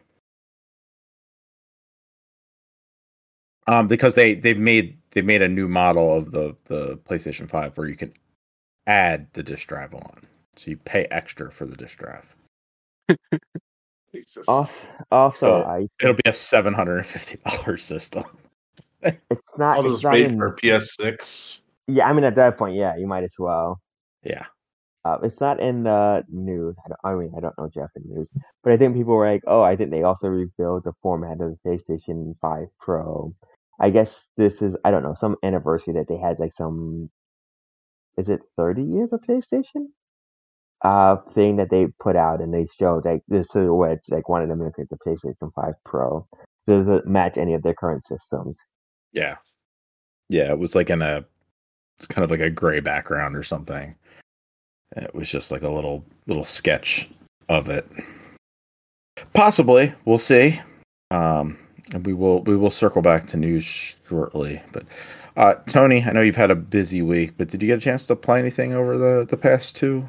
Um, because they they've made they made a new model of the the PlayStation five where you can add the disk drive on, so you pay extra for the disk drive. Jesus. Also, also So I it'll be a seven hundred and fifty dollars system. it's not I'll it's just not wait in for P S six. yeah, I mean at that point, yeah, you might as well. Yeah, Uh, it's not in the news. I, don't, I mean, I don't know Japanese news, but I think people were like, "Oh, I think they also revealed the format of the PlayStation five Pro." I guess this is I don't know some anniversary that they had like some is it thirty years of PlayStation? Uh, thing that they put out and they showed like the silhouettes like one of them looked like the PlayStation five Pro. Doesn't match any of their current systems. yeah, yeah. It was like in a it's kind of like a gray background or something. It was just like a little little sketch of it. Possibly, we'll see. Um, and we will we will circle back to news shortly. But uh, Tony, I know you've had a busy week, but did you get a chance to play anything over the the past two?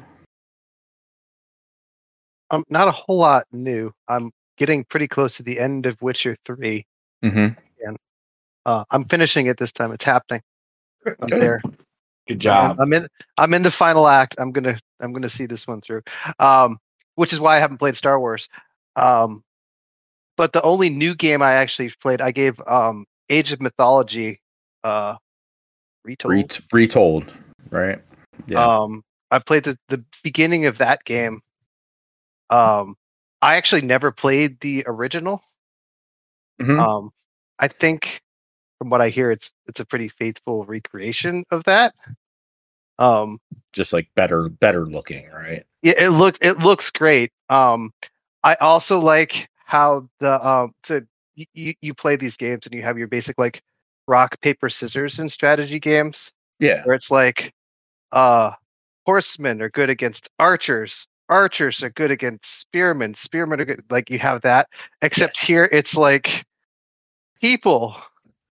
Um, not a whole lot new. I'm getting pretty close to the end of Witcher three. Mm-hmm. Uh, I'm finishing it this time. It's happening. I'm Good. there. Good I'm, job. I'm in. I'm in the final act. I'm gonna. I'm gonna see this one through. Um, which is why I haven't played Star Wars. Um, but the only new game I actually played, I gave um, Age of Mythology, uh, retold. Ret- retold, right? Yeah. Um, I played the the beginning of that game. Um, I actually never played the original. Mhm. Um, I think from what I hear, it's it's a pretty faithful recreation of that. Um, Just like better, better looking, right? yeah, it look it looks great. Um, I also like how the um, so you you play these games and you have your basic like rock paper scissors in strategy games Yeah. where it's like uh, horsemen are good against archers. Archers are good against spearmen. Spearmen are good. Like you have that, except Yes. here it's like people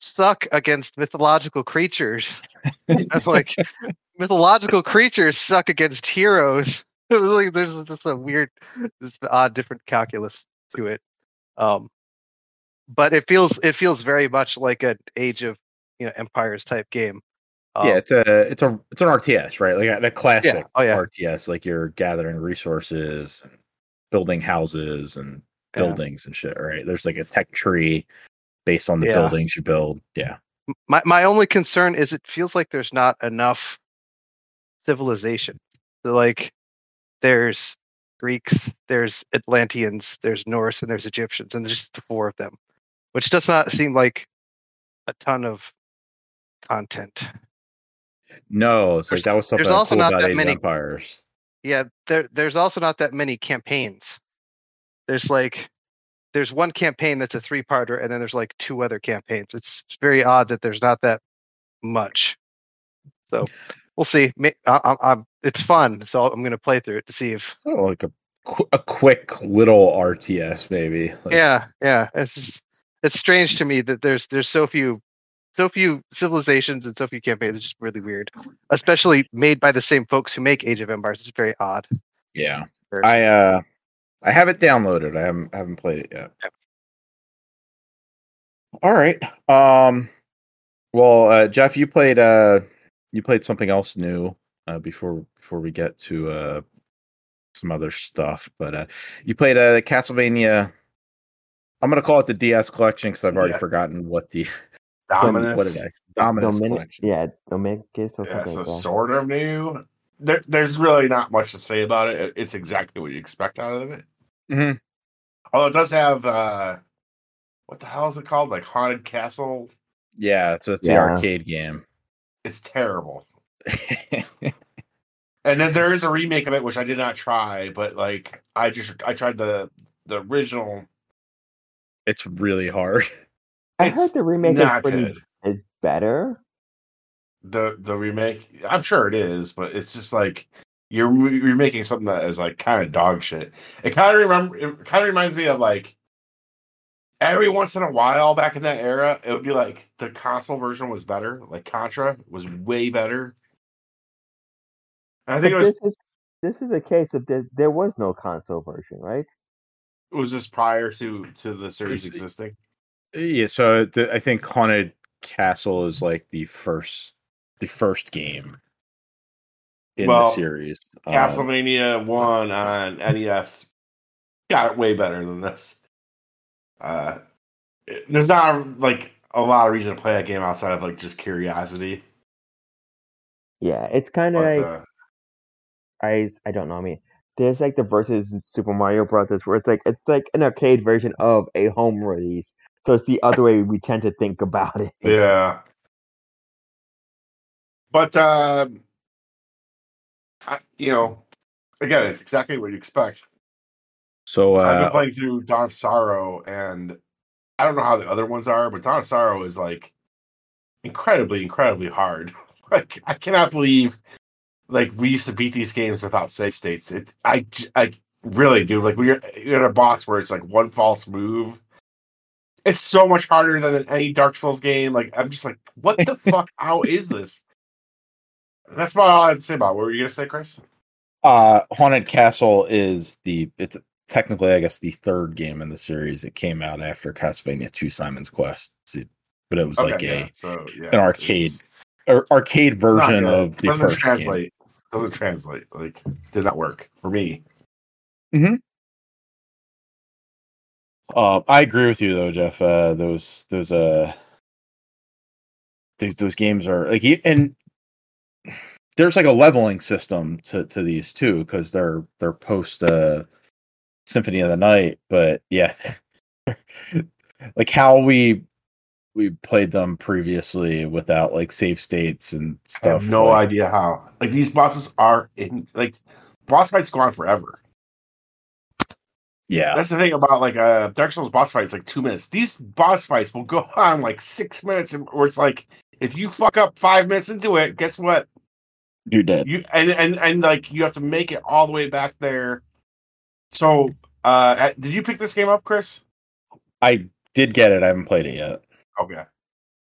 suck against mythological creatures. I'm like, mythological creatures suck against heroes. It was like there's just a weird, this odd, different calculus to it. Um, but it feels it feels very much like an Age of you know Empires type game. Um, yeah, it's a it's a it's an R T S, right? Like a, a classic Yeah. Oh, yeah. R T S. Like you're gathering resources and building houses and Yeah. buildings and shit, right? There's like a tech tree based on the Yeah. buildings you build. Yeah. My my only concern is it feels like there's not enough civilization. So like there's Greeks, there's Atlanteans, there's Norse, and there's Egyptians, and there's just four of them, which does not seem like a ton of content. No, it's There's- like that was something there's also cool not about that Age of many- Empires. Yeah, there there's also not that many campaigns. There's like there's one campaign that's a three-parter, and then there's like two other campaigns. It's, it's very odd that there's not that much. So we'll see. May- I, I, I'm, it's fun, so I'm going to play through it to see if. Oh, like a qu- a quick little R T S, maybe. Like, Yeah, yeah. It's just, it's strange to me that there's there's so few so few civilizations and so few campaigns. It's just really weird, especially made by the same folks who make Age of Empires. It's very odd. yeah. I uh, I have it downloaded. I haven't haven't played it yet. Yeah. All right. Um. Well, uh, Jeff, you played uh, you played something else new uh, before before we get to uh some other stuff, but uh, you played a uh, Castlevania. I'm gonna call it the D S collection because I've already Yes. forgotten what the Dominus. what it is. Dominus Dominic, collection. yeah, Dominicus or Yeah, something so like that. sort of new. There, there's really not much to say about it. It- It's exactly what you expect out of it. Mhm. Although it does have uh, what the hell is it called? Like Haunted Castle. Yeah, so it's the Yeah. arcade game. It's terrible. And then there is a remake of it, which I did not try, but like I just I tried the the original. It's really hard. I It's heard the remake is not pretty good. is better. The the remake, I'm sure it is, but it's just like you're you're making something that is like kind of dog shit. It kind of remember it kind of reminds me of like every once in a while back in that era, it would be like the console version was better. Like Contra was way better. And I think But it was this is this is a case of there, there was no console version, right? it was just prior to to the series It's- existing. Yeah, so the, I think Haunted Castle is like the first the first game in Well, the series. Um, Castlevania one on N E S got it way better than this. Uh, it- there's not like a lot of reason to play that game outside of like just curiosity. Yeah, it's kind of But like uh, I I don't know. I mean, there's like the versus in Super Mario Brothers where it's like it's like an arcade version of a home release. So it's the other way we tend to think about it. yeah, but uh, I, you know, again, it's exactly what you expect. so I've been uh, playing through Dawn of Sorrow, and I don't know how the other ones are, but Dawn of Sorrow is like incredibly, incredibly hard. Like I cannot believe, like we used to beat these games without save states. It's I, j- I really do. Like when you're, you're in a boss where it's like one false move, it's so much harder than any Dark Souls game. Like I'm just like, what the fuck? How is this? That's about all I have to say about it. What were you gonna say, Chris? uh, Haunted Castle is the it's technically I guess the third game in the series. It came out after Castlevania two Simon's Quest, It- but it was like yeah, a so yeah, an arcade it's- or arcade it's not version good. of the doesn't first game. translate. Doesn't translate. Like did not work for me. Uh, I agree with you though, Jeff. Uh, those those uh those those games are like you- and there's like a leveling system to to these too because they're they're post uh Symphony of the Night, but yeah, like how we we played them previously without like save states and I stuff. have no like, idea how. Like these bosses are in like boss fights go on forever. Yeah, That's the thing about like uh Dark Souls boss fights, like two minutes. These boss fights will go on like six minutes, and where it's like if you fuck up five minutes into it, guess what? you're dead. You and and and like you have to make it all the way back there. So, uh, did you pick this game up, Chris? I did get it. I haven't played it yet. Okay.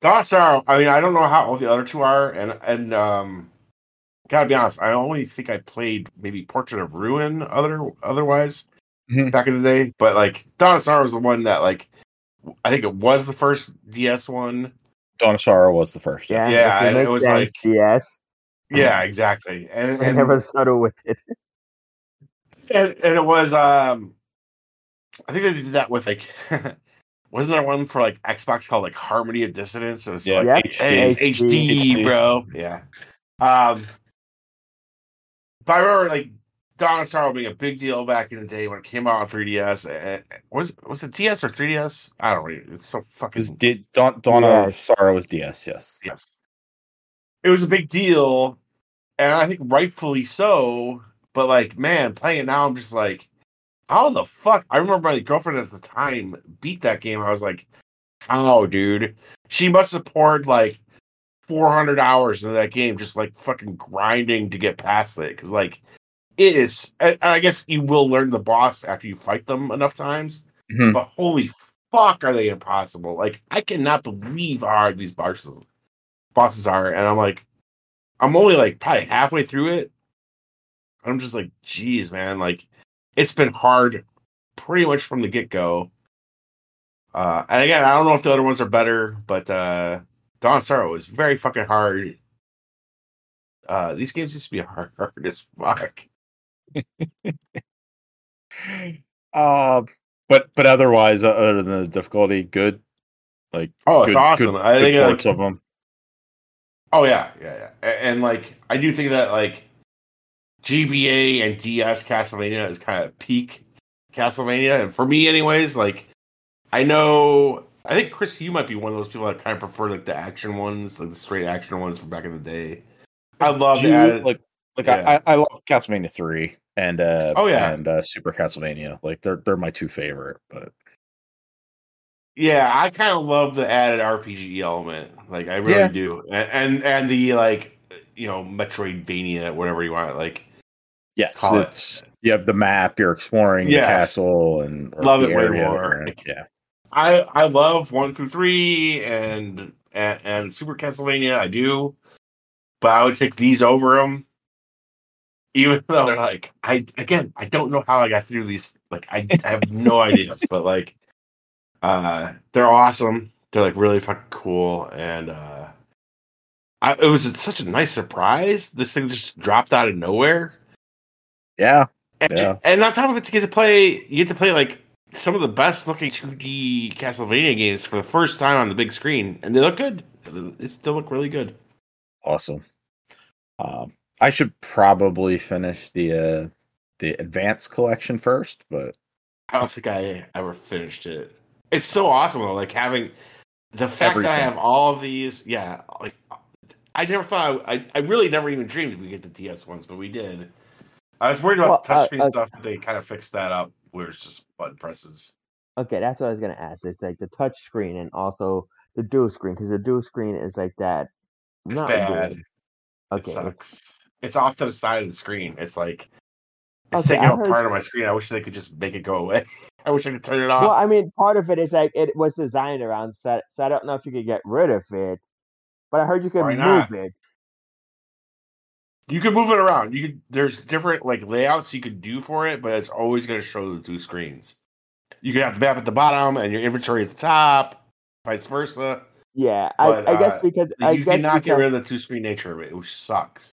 Dawn of Sorrow. I mean, I don't know how all the other two are, and and um, gotta be honest, I only think I played maybe Portrait of Ruin. Other otherwise, Mhm. back in the day, but like Dawn of Sorrow was the one that like I think it was the first D S one. Dawn of Sorrow was the first. Yeah, Yeah, if it and it makes was sense, like- yes. Yeah, exactly, and I and, never subtle with it. and and it was um, I think they did that with like. Wasn't there one for like Xbox called like Harmony of Dissonance? It was Yeah, like, Yep. hey, it's H H D, D. H D. bro. Yeah. Um, but I remember like Dawn of Sorrow being a big deal back in the day when it came out on three D S. Uh, Was was it D S or three D S? I don't know. It's so It was fucking D- Dawn, Dawn of Yes. Sorrow was D S. Yes. yes. It was a big deal, and I think rightfully so. But like, man, playing it now, I'm just like, how the fuck? I remember my girlfriend at the time beat that game. I was like, how, dude? She must have poured like four hundred hours into that game, just like fucking grinding to get past it. Because like, it is. And I guess you will learn the boss after you fight them enough times. Mhm. But holy fuck, are they impossible? Like, I cannot believe how hard these bosses bosses are. And I'm like, I'm only like probably halfway through it. I'm just like, geez, man. Like, it's been hard pretty much from the get go. Uh, and again, I don't know if the other ones are better, but uh, Dawn of Sorrow is very fucking hard. Uh, these games used to be hard, hard as fuck. Uh, but but otherwise, uh, other than the difficulty, good. Like Oh, it's good, awesome. Good, I good think like, ports of them. oh yeah, yeah, yeah, and, and like I do think that like G B A and D S Castlevania is kind of peak Castlevania, and for me, anyways, like I know. I think Chris, you might be one of those people that kind of prefer like the action ones, like the straight action ones from back in the day. I love Do to add it. like like yeah. I, I love Castlevania three and uh Oh, yeah. and uh, Super Castlevania. Like they're they're my two favorite. But Yeah, I kind of love the added R P G element. Like I really Yeah. do, and, and and the like, you know, Metroidvania, whatever you want. Like, yes, Call it. it's you have the map. You're exploring Yes. the castle and or Love the it way area that more. you're in. Like, Yeah, I I love one through three and, and and Super Castlevania. I do, but I would take these over them. Even though they're like, I again, I don't know how I got through these. Like, I, I have no idea, but like, uh, they're awesome. They're like really fucking cool, and uh, I, it was such a nice surprise. This thing just dropped out of nowhere, yeah. and, Yeah. and on top of it, to get to play, you get to play like some of the best looking two D Castlevania games for the first time on the big screen, and they look good. They still look really good. Awesome. Um, I should probably finish the uh the advanced collection first, but I don't think I ever finished it. It's so awesome though, like having the fact that I Everything. have all of these. Yeah, like I never thought I, I really never even dreamed we get the D S ones, but we did. I was worried about Well, the touchscreen uh, uh, stuff. But they kind of fixed that up, where it's just button presses. Okay, that's what I was gonna ask. It's like the touch screen and also the dual screen, because the dual screen is like that. It's Not bad. good. It Okay. it's- sucks. It's off to the side of the screen. It's like it's Okay, taking I up heard- part of my screen. I wish they could just make it go away. I wish I could turn it off. Well, I mean, part of it is like it was designed around set, so I don't know if you could get rid of it. But I heard you could Why move not? it. You can move it around. You could. There's different like layouts you could do for it, but it's always going to show the two screens. You could have the map at the bottom and your inventory at the top, vice versa. Yeah, But, I, I guess uh, because I you guess cannot get because, rid of the two screen nature of it, which sucks.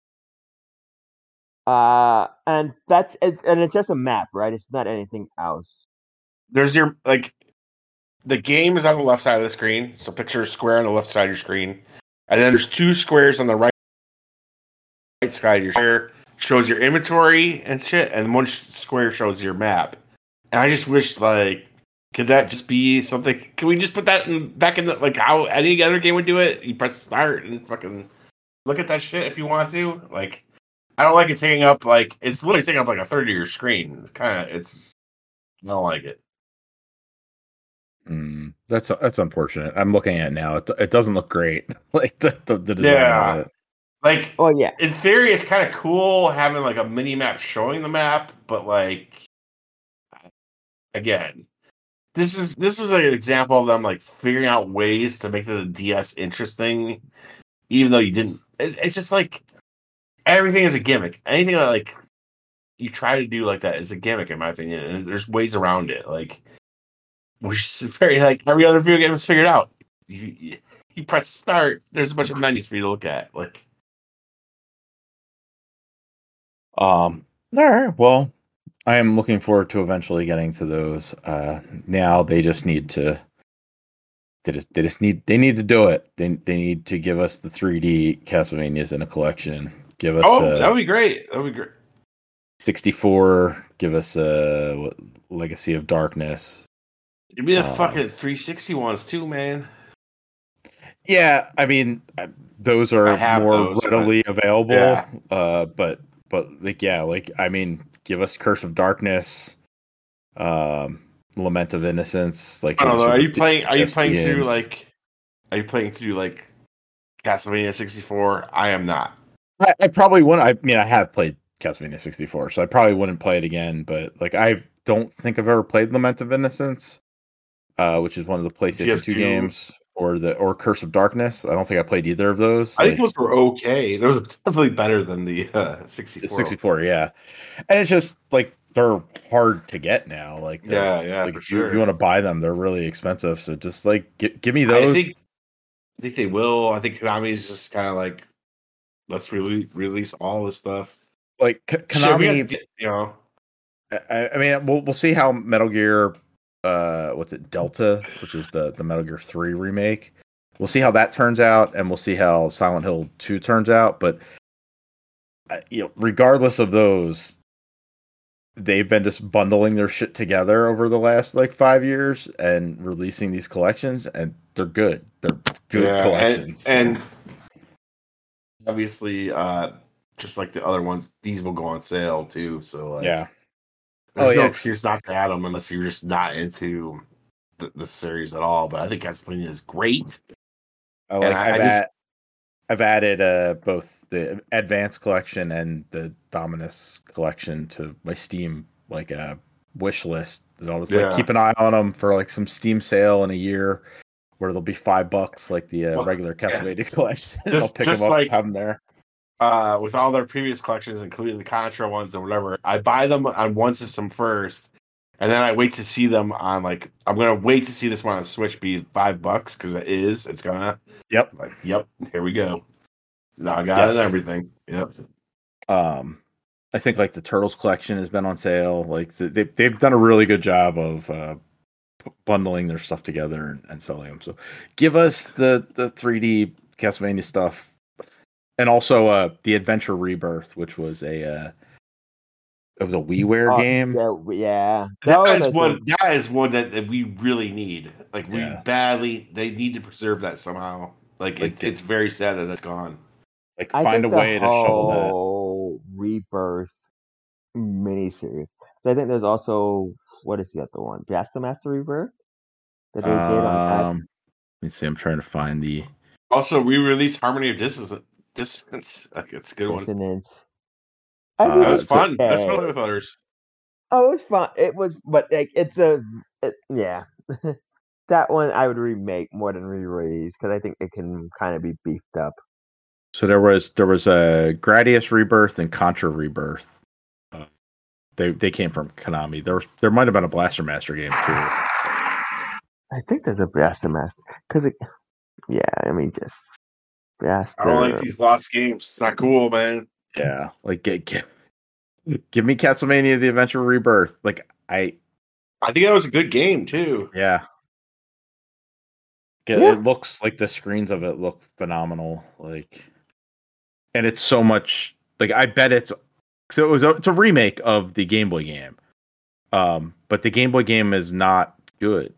uh, and that's it's and it's just a map, right? It's not anything else. There's your like the game is on the left side of the screen, so picture a square on the left side of your screen, and then there's two squares on the right, right side of your square. Shows your inventory and shit, and one sh- square shows your map. And I just wish like could that just be something? Can we just put that in back in the like how any other game would do it? You press start and fucking look at that shit if you want to. Like I don't like it taking up like it's literally taking up like a third of your screen. Kind of it's I don't like it. mm, that's that's unfortunate. I'm looking at it now. It, it doesn't look great. Like the the, the design Yeah. of it. Like Oh yeah, in theory, it's kind of cool having like a mini map showing the map, but like again, this is this was like an example of them like figuring out ways to make the D S interesting, even though you didn't. It, it's just like everything is a gimmick. Anything that like you try to do like that is a gimmick, in my opinion. And there's ways around it. Like, which is very like every other video game is figured out. You, you you press start. There's a bunch of menus for you to look at. Like, Um, all right. Well, I am looking forward to eventually getting to those. Uh, now they just need to. They just, they just need they need to do it. They they need to give us the three D Castlevanias in a collection. Give us oh, uh, that would be great. That would be great. sixty-four. Give us a uh, Legacy of Darkness. Give me the Um, fucking three sixty ones too, man. Yeah, I mean uh, those are I have more those, readily available. Yeah. Uh, but but like yeah, like I mean, give us Curse of Darkness, um, Lament of Innocence. Like I don't those know. Are the you playing? Are you best playing through games. like? Are you playing through like Castlevania sixty-four? I am not. I, I probably wouldn't. I mean, I have played Castlevania sixty-four, so I probably wouldn't play it again. But like, I don't think I've ever played Lament of Innocence, uh, which is one of the PlayStation P S two. two games, or the or Curse of Darkness. I don't think I played either of those. I think Like, those were okay. Those are definitely better than the uh, sixty-four. sixty-four, yeah. And it's just like they're hard to get now. Like, the, Yeah, yeah, like for if you, sure. if you want to buy them, they're really expensive. So just like gi- give me I those. think, I think they will. I think Konami is just kind of like, let's really release all this stuff. like K- Shit, we Konami, got- you know, I, I mean, we'll we'll see how Metal Gear, uh, what's it, Delta, which is the the Metal Gear three remake. We'll see how that turns out, and we'll see how Silent Hill two turns out. But uh, you know, regardless of those, they've been just bundling their shit together over the last like five years and releasing these collections, and they're good. They're good yeah, collections. and, and obviously, uh, just like the other ones, these will go on sale too. So like, yeah, there's Oh, no yeah. excuse not to add them unless you're just not into the, the series at all. But I think Castlevania is great. I like. I- I I've, just- add, I've added uh, both the Advanced Collection and the Dominus Collection to my Steam like uh, wish list. And I'll just like Yeah. keep an eye on them for like some Steam sale in a year, where they'll be five bucks like the uh, Well, regular Castlevania Collection. and Just- I'll pick just them up, like- have them there. Uh, with all their previous collections, including the Contra ones and whatever, I buy them on one system first, and then I wait to see them on like I'm gonna wait to see this one on Switch be five bucks because it is. It's gonna. Yep. Like, yep. Here we go. Now I got Yes. it and everything. Yep. Um, I think like the Turtles Collection has been on sale. Like th- they they've done a really good job of uh, p- bundling their stuff together and, and selling them. So give us the the three D Castlevania stuff. And also uh, the Adventure Rebirth, which was a uh, it was a WiiWare Oh, game. Yeah, w- yeah. That one is I one. think- That is one that, that we really need. Like we Yeah. badly. They need to preserve that somehow. Like, Like, it's it's very sad that that's gone. Like I find a think the way to show that. whole Rebirth miniseries. So I think there's also what is the other one? Blaster Master Rebirth that they did on Um, let me see. I'm trying to find the. Also, we released Harmony of Dissonance. Dissonance. Like, it's a good one. Dissonance. Uh, I mean, That was it's fun. That's okay. fun with others. Oh, it was fun. It was, but like, it's a, it, yeah. That one I would remake more than re-release because I think it can kind of be beefed up. So there was there was a Gradius Rebirth and Contra Rebirth. Uh, they they came from Konami. There was, there might have been a Blaster Master game too. I think there's a Blaster Master because it, yeah. I mean, just Blaster. I don't like these lost games. It's not cool, man. Yeah, like get, get, give me Castlevania: The Adventure Rebirth. Like I I think that was a good game too. yeah. It, Yeah. it looks like the screens of it look phenomenal. Like, and it's so much like I bet it's so it was a, it's a remake of the Game Boy game, um, but the Game Boy game is not good.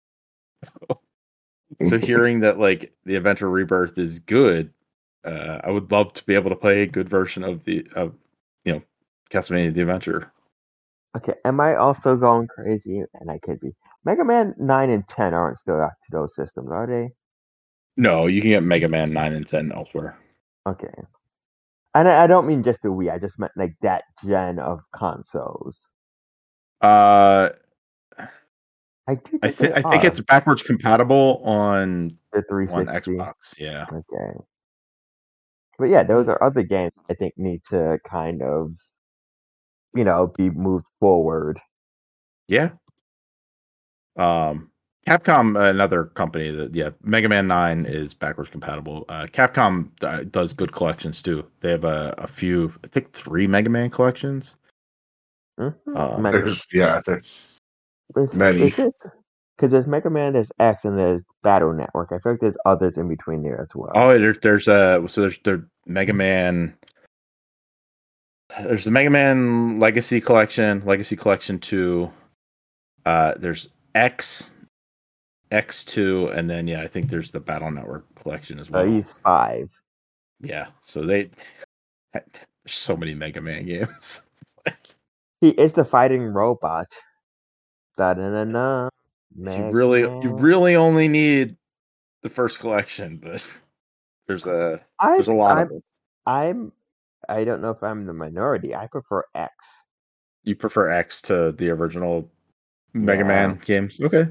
So hearing that like the Adventure Rebirth is good, uh, I would love to be able to play a good version of the of you know Castlevania: The Adventure. Okay, am I also going crazy? And I could be. Mega Man nine and ten aren't still out to those systems, are they? No, you can get Mega Man nine and ten elsewhere. Okay. And I, I don't mean just the Wii. I just meant like that gen of consoles. Uh, I do think I think they I think are. it's backwards compatible on The three on sixty. Xbox. Yeah. Okay. But yeah, those are other games I think need to kind of, you know, be moved forward. Yeah. Um, Capcom, another company that yeah, Mega Man Nine is backwards compatible. Uh, Capcom uh, does good collections too. They have a, a few, I think three Mega Man collections. Mm-hmm. Um, Mega, There's yeah, there's is, many. is it? Because there's Mega Man, there's X, and there's Battle Network. I feel like there's others in between there as well. oh, there's there's uh so there's the Mega Man. There's the Mega Man Legacy Collection, Legacy Collection Two. Uh, there's X, X two, and then yeah, I think there's the Battle Network Collection as So well. he's five. Yeah, so they there's so many Mega Man games. He is the fighting robot. Da da da da. you really you really only need the first collection, but there's a I, there's a lot I'm, of them. I'm, I don't know if I'm the minority. I prefer X. You prefer X to the original Mega Yeah. Man games? Okay.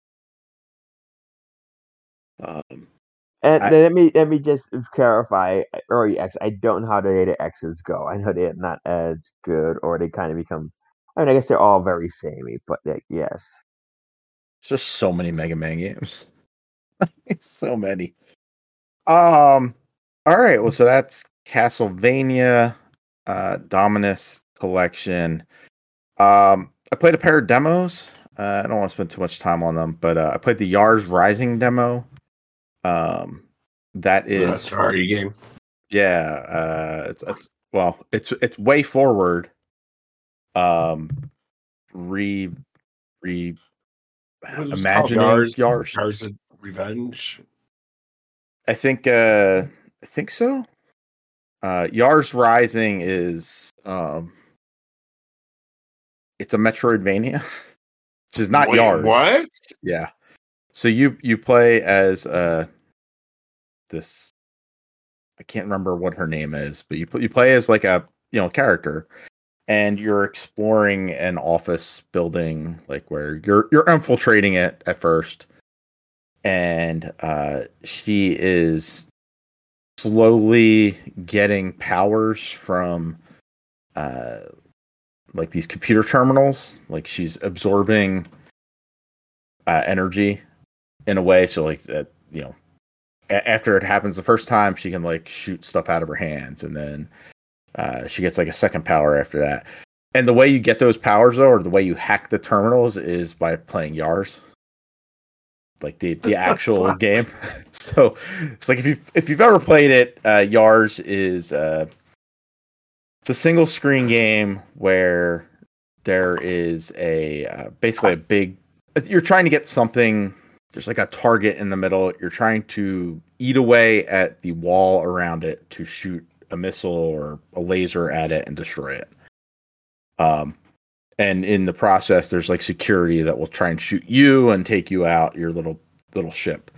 Um, And I- then let me let me just clarify. Early X. I don't know how the later X's go. I know they're not as good, or they kind of become. I mean, I guess they're all very samey, but like, yes. there's just so many Mega Man games. So many. Um. All right. Well, so that's Castlevania, uh, Dominus Collection. Um, I played a pair of demos. Uh, I don't want to spend too much time on them, but uh, I played the Yars Rising demo. Um, that is That's an Atari game. yeah. Uh, it's, it's well, it's it's way forward. Um, re re What was it called? imagining Yars, Yars. Yars of Revenge. I think uh I think so. Uh Yars Rising is um it's a Metroidvania, which is not Wait, Yars. What? Yeah. So you you play as uh this I can't remember what her name is, but you pl- you play as like a, you know, character, and you're exploring an office building, like where you're you're infiltrating it at first. And uh she is slowly getting powers from uh like these computer terminals. Like she's absorbing uh, energy in a way, so like that, you know, a- after it happens the first time, she can like shoot stuff out of her hands, and then uh she gets like a second power after that. And the way you get those powers, though, or the way you hack the terminals, is by playing Yars, like the the actual game. So it's like if you if you've ever played it, uh, Yars is uh, it's a single screen game where there is a uh, basically a big. You're trying to get something. There's like a target in the middle. You're trying to eat away at the wall around it to shoot a missile or a laser at it and destroy it. Um, and in the process, there's like security that will try and shoot you and take you out your little little ship.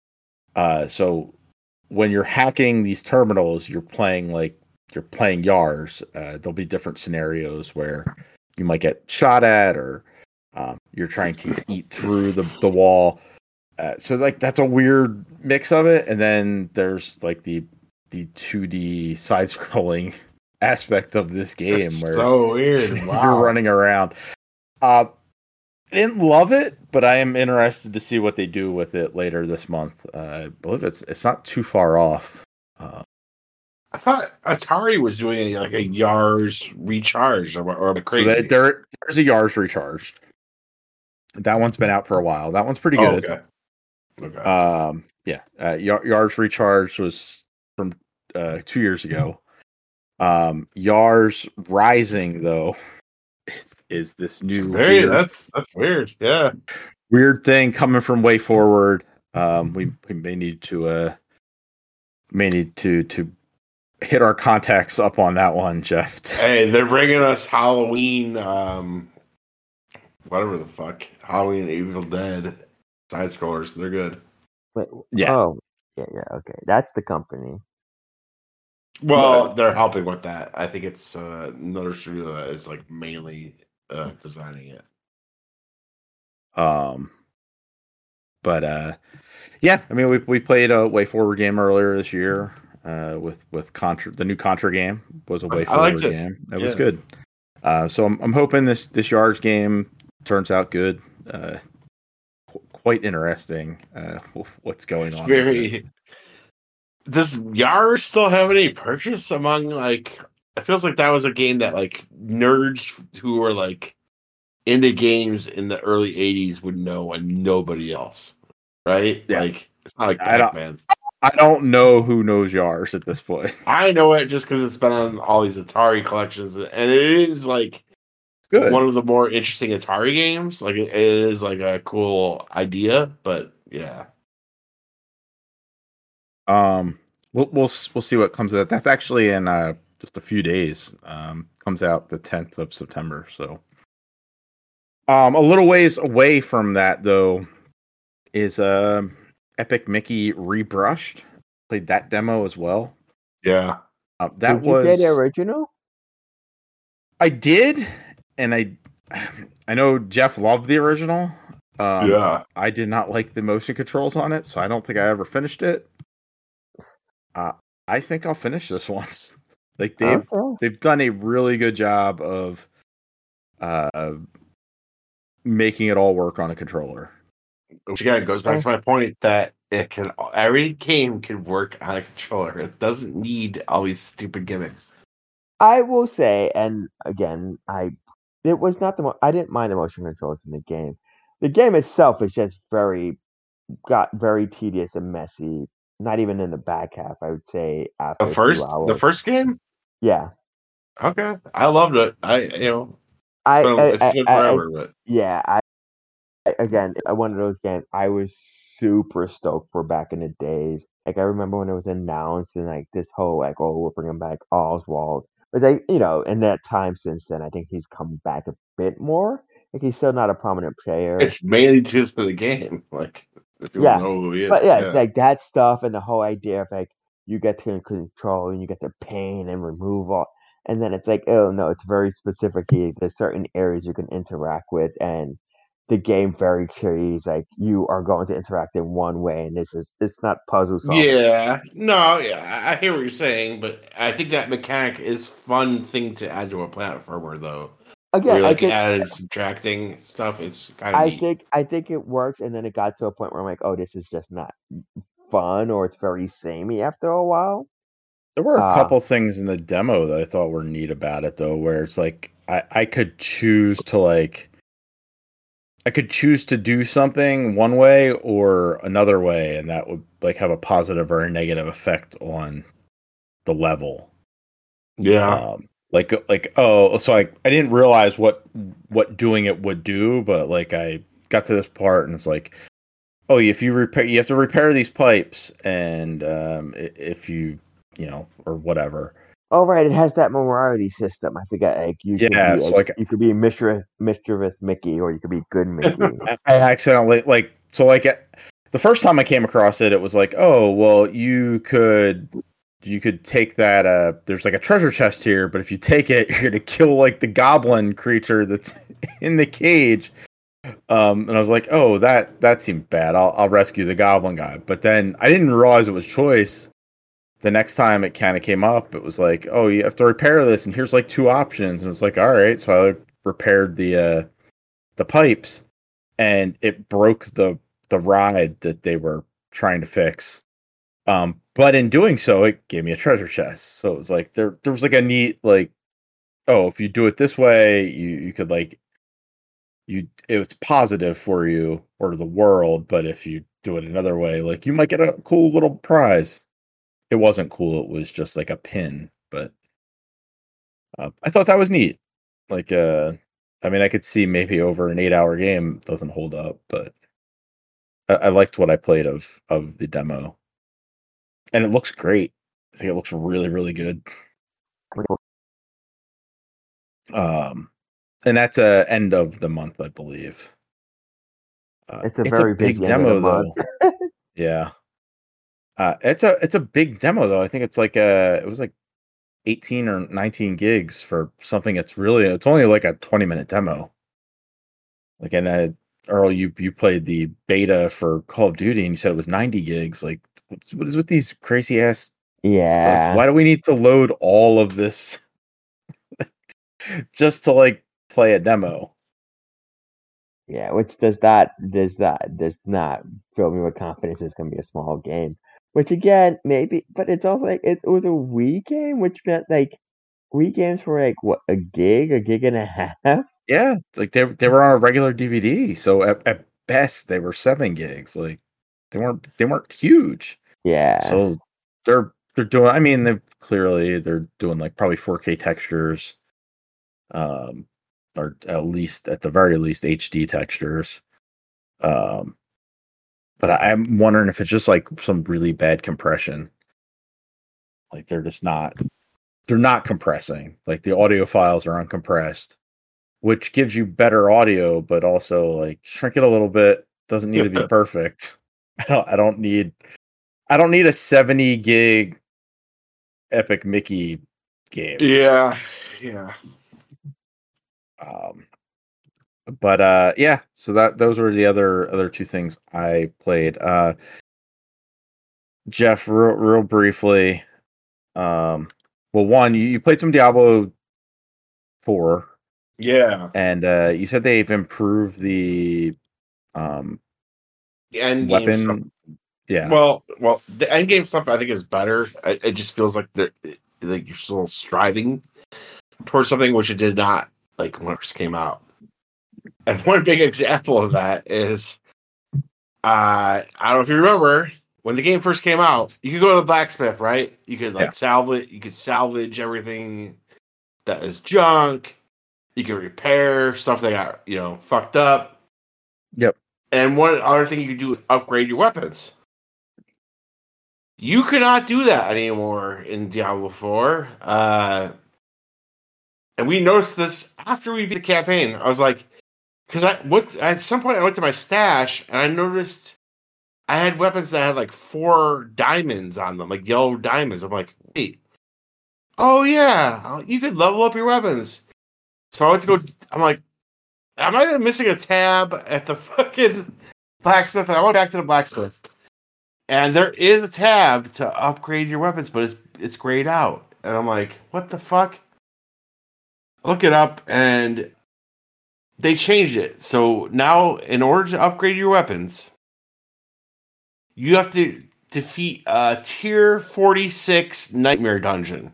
Uh, so when you're hacking these terminals, you're playing like you're playing Yars. Uh, there'll be different scenarios where you might get shot at, or um, you're trying to eat through the the wall. Uh, so like that's a weird mix of it. And then there's like the the two D side scrolling aspect of this game. That's where so weird. Wow. you're running around. Uh, I didn't love it, but I am interested to see what they do with it later this month. Uh, I believe it's it's not too far off. Uh, I thought Atari was doing like a Yars Recharge or, or a so crazy. they, there, there's a Yars Recharged. That one's been out for a while. That one's pretty Oh, good. okay. Okay. Um, yeah, uh, Yar- Yars Recharged was from uh, two years ago. Um, Yars Rising, though, is, is this new Very, weird, that's that's weird. Yeah. weird thing coming from Way Forward. Um, we we may need to uh may need to to hit our contacts up on that one, Jeff. Hey, they're bringing us Halloween, um, whatever the fuck, Halloween Evil Dead side scrollers. They're good. Wait, Yeah. Oh, yeah, yeah. Okay, that's the company. Well, they're helping with that. I think it's uh, another studio that is like mainly uh, designing it. Um, but uh, yeah, I mean, we we played a Way Forward game earlier this year. Uh, with with Contra, the new Contra game was a Way I liked Forward it. game. It Yeah. was good. Uh, so I'm I'm hoping this this Yards game turns out good. Uh, qu- quite interesting. Uh, what's going It's on? with it. very. Does Yar still have any purchase among like? It feels like that was a game that like nerds who were like into games in the early eighties would know, and nobody else, right? Yeah. Like it's not like I don't- Pac-Man. I don't know who knows Yars at this point. I know it just because it's been on all these Atari collections, and it is like Good. one of the more interesting Atari games. Like it, it is like a cool idea, but yeah. Um, we'll we'll we'll see what comes of that. That's actually in uh just a few days. Um, comes out the tenth of September. So, um, a little ways away from that though is um Epic Mickey Rebrushed. Played that demo as well. Yeah. Uh, that Did you was play the original? I did, and I I know Jeff loved the original. Um, yeah. I did not like the motion controls on it, so I don't think I ever finished it. Uh, I think I'll finish this once. Like they've Okay. they've done a really good job of uh making it all work on a controller. Which again goes back to my point that it can every game can work on a controller. It doesn't need all these stupid gimmicks. I will say, and again, I it was not the mo- I didn't mind the motion controls in the game. The game itself is just very got very tedious and messy. Not even in the back half, I would say after The a first few hours. the first game? yeah, Okay. I loved it. I you know I, it's I, been, it's I, been I- I- forever, but yeah, I I- again, uh, one of those games I was super stoked for back in the days. Like I remember when it was announced and like this whole like, oh, we're bringing back Oswald. But they, you know, in that time since then, I think he's come back a bit more. Like he's still not a prominent player. it's mainly due to the game. Like if people Yeah, know who he is. But yeah, yeah. it's like that stuff and the whole idea of like you get to control and you get to paint and remove all, and then it's like, oh no, it's very specific. There's certain areas you can interact with, and the game very clearly is like you are going to interact in one way, and this is it's not puzzle solving. Yeah, no, yeah, I I hear what you're saying, but I think that mechanic is fun thing to add to a platformer, though. Where Again, you're I like think adding subtracting stuff. It's kind of I neat. think I think it works, and then it got to a point where I'm like, oh, this is just not fun, or it's very samey after a while. There were a Uh, couple things in the demo that I thought were neat about it though, where it's like I, I could choose to like I could choose to do something one way or another way, and that would like have a positive or a negative effect on the level. Yeah, Um, like like oh, so I I didn't realize what what doing it would do, but like I got to this part and it's like, oh, if you repair, you have to repair these pipes, and um, i- if you you know or whatever. Oh right, it has that morality system. I forget. Like you Yeah, could be so, like, like- you could be mischievous, mischievous Mickey, or you could be good Mickey. I I accidentally like so like the first time I came across it, it was like, oh well, you could you could take that. Uh, there's like a treasure chest here, but if you take it, you're gonna kill like the goblin creature that's in the cage. Um, and I was like, oh, that that seemed bad. I'll I'll rescue the goblin guy. But then I didn't realize it was choice. The next time it kind of came up, it was like, oh, you have to repair this, and here's like two options. And it was like, all right, so I repaired the uh, the pipes, and it broke the the ride that they were trying to fix. Um, but in doing so, it gave me a treasure chest. So it was like there there was like a neat like, oh, if you do it this way, you you could like you it's positive for you or the world, but if you do it another way, like you might get a cool little prize. It wasn't cool. It was just like a pin, but uh, I thought that was neat. Like, uh, I mean, I could see maybe over an eight-hour game doesn't hold up, but I, I liked what I played of of the demo, and it looks great. I think it looks really, really good. Um, and that's a end of the month, I believe. Uh, It's a very big busy end of demo, the month. though. Yeah, uh, it's a it's a big demo though. I think it's like a it was like eighteen or nineteen gigs for something that's really it's only like a twenty minute demo. Like, and I Earl, you you played the beta for Call of Duty, and you said it was ninety gigs. Like, what's, what is with these crazy ass? Yeah. Like, why do we need to load all of this just to like play a demo? Yeah, which does not does not does not fill me with confidence it's gonna be a small game. Which again, maybe, but it's also like it, it was a Wii game, which meant like Wii games were like what, a gig, a gig and a half. Yeah, it's like they they were on a regular D V D, so at, at best they were seven gigs. Like they weren't they weren't huge. Yeah. So they're they're doing. I mean, they've clearly they're doing like probably four K textures, um, or at least at the very least H D textures. Um, but I, I'm wondering if it's just like some really bad compression. Like they're just not they're not compressing. Like the audio files are uncompressed, which gives you better audio, but also like shrink it a little bit. Doesn't need to be perfect. I don't I don't need I don't need a seventy gig Epic Mickey game. Yeah, yeah. Um, but uh, yeah. So that those were the other other two things I played. Uh, Jeff, real, real briefly. Um, well, one, you, you played some Diablo four, Yeah. and uh, you said they've improved the um The end game stuff. weapon. Yeah. Well, well, the end game stuff I think is better. It, it just feels like they're like you're still striving towards something which it did not like when it first came out. And one big example of that is, uh, I don't know if you remember when the game first came out. You could go to the blacksmith, right? You could like Yeah. salvage. You could salvage everything that is junk. You could repair stuff that got you know fucked up. Yep. And one other thing you could do is upgrade your weapons. You cannot do that anymore in Diablo four. Uh, and we noticed this after we beat the campaign. I was like, because I what at some point I went to my stash and I noticed I had weapons that had like four diamonds on them, like yellow diamonds. I'm like, wait, oh yeah, you could level up your weapons. So I went to go. I'm like, am I missing a tab at the fucking blacksmith? And I went back to the blacksmith. And there is a tab to upgrade your weapons, but it's it's grayed out. And I'm like, what the fuck? Look it up, and they changed it. So now, in order to upgrade your weapons, you have to defeat a tier forty-six nightmare dungeon.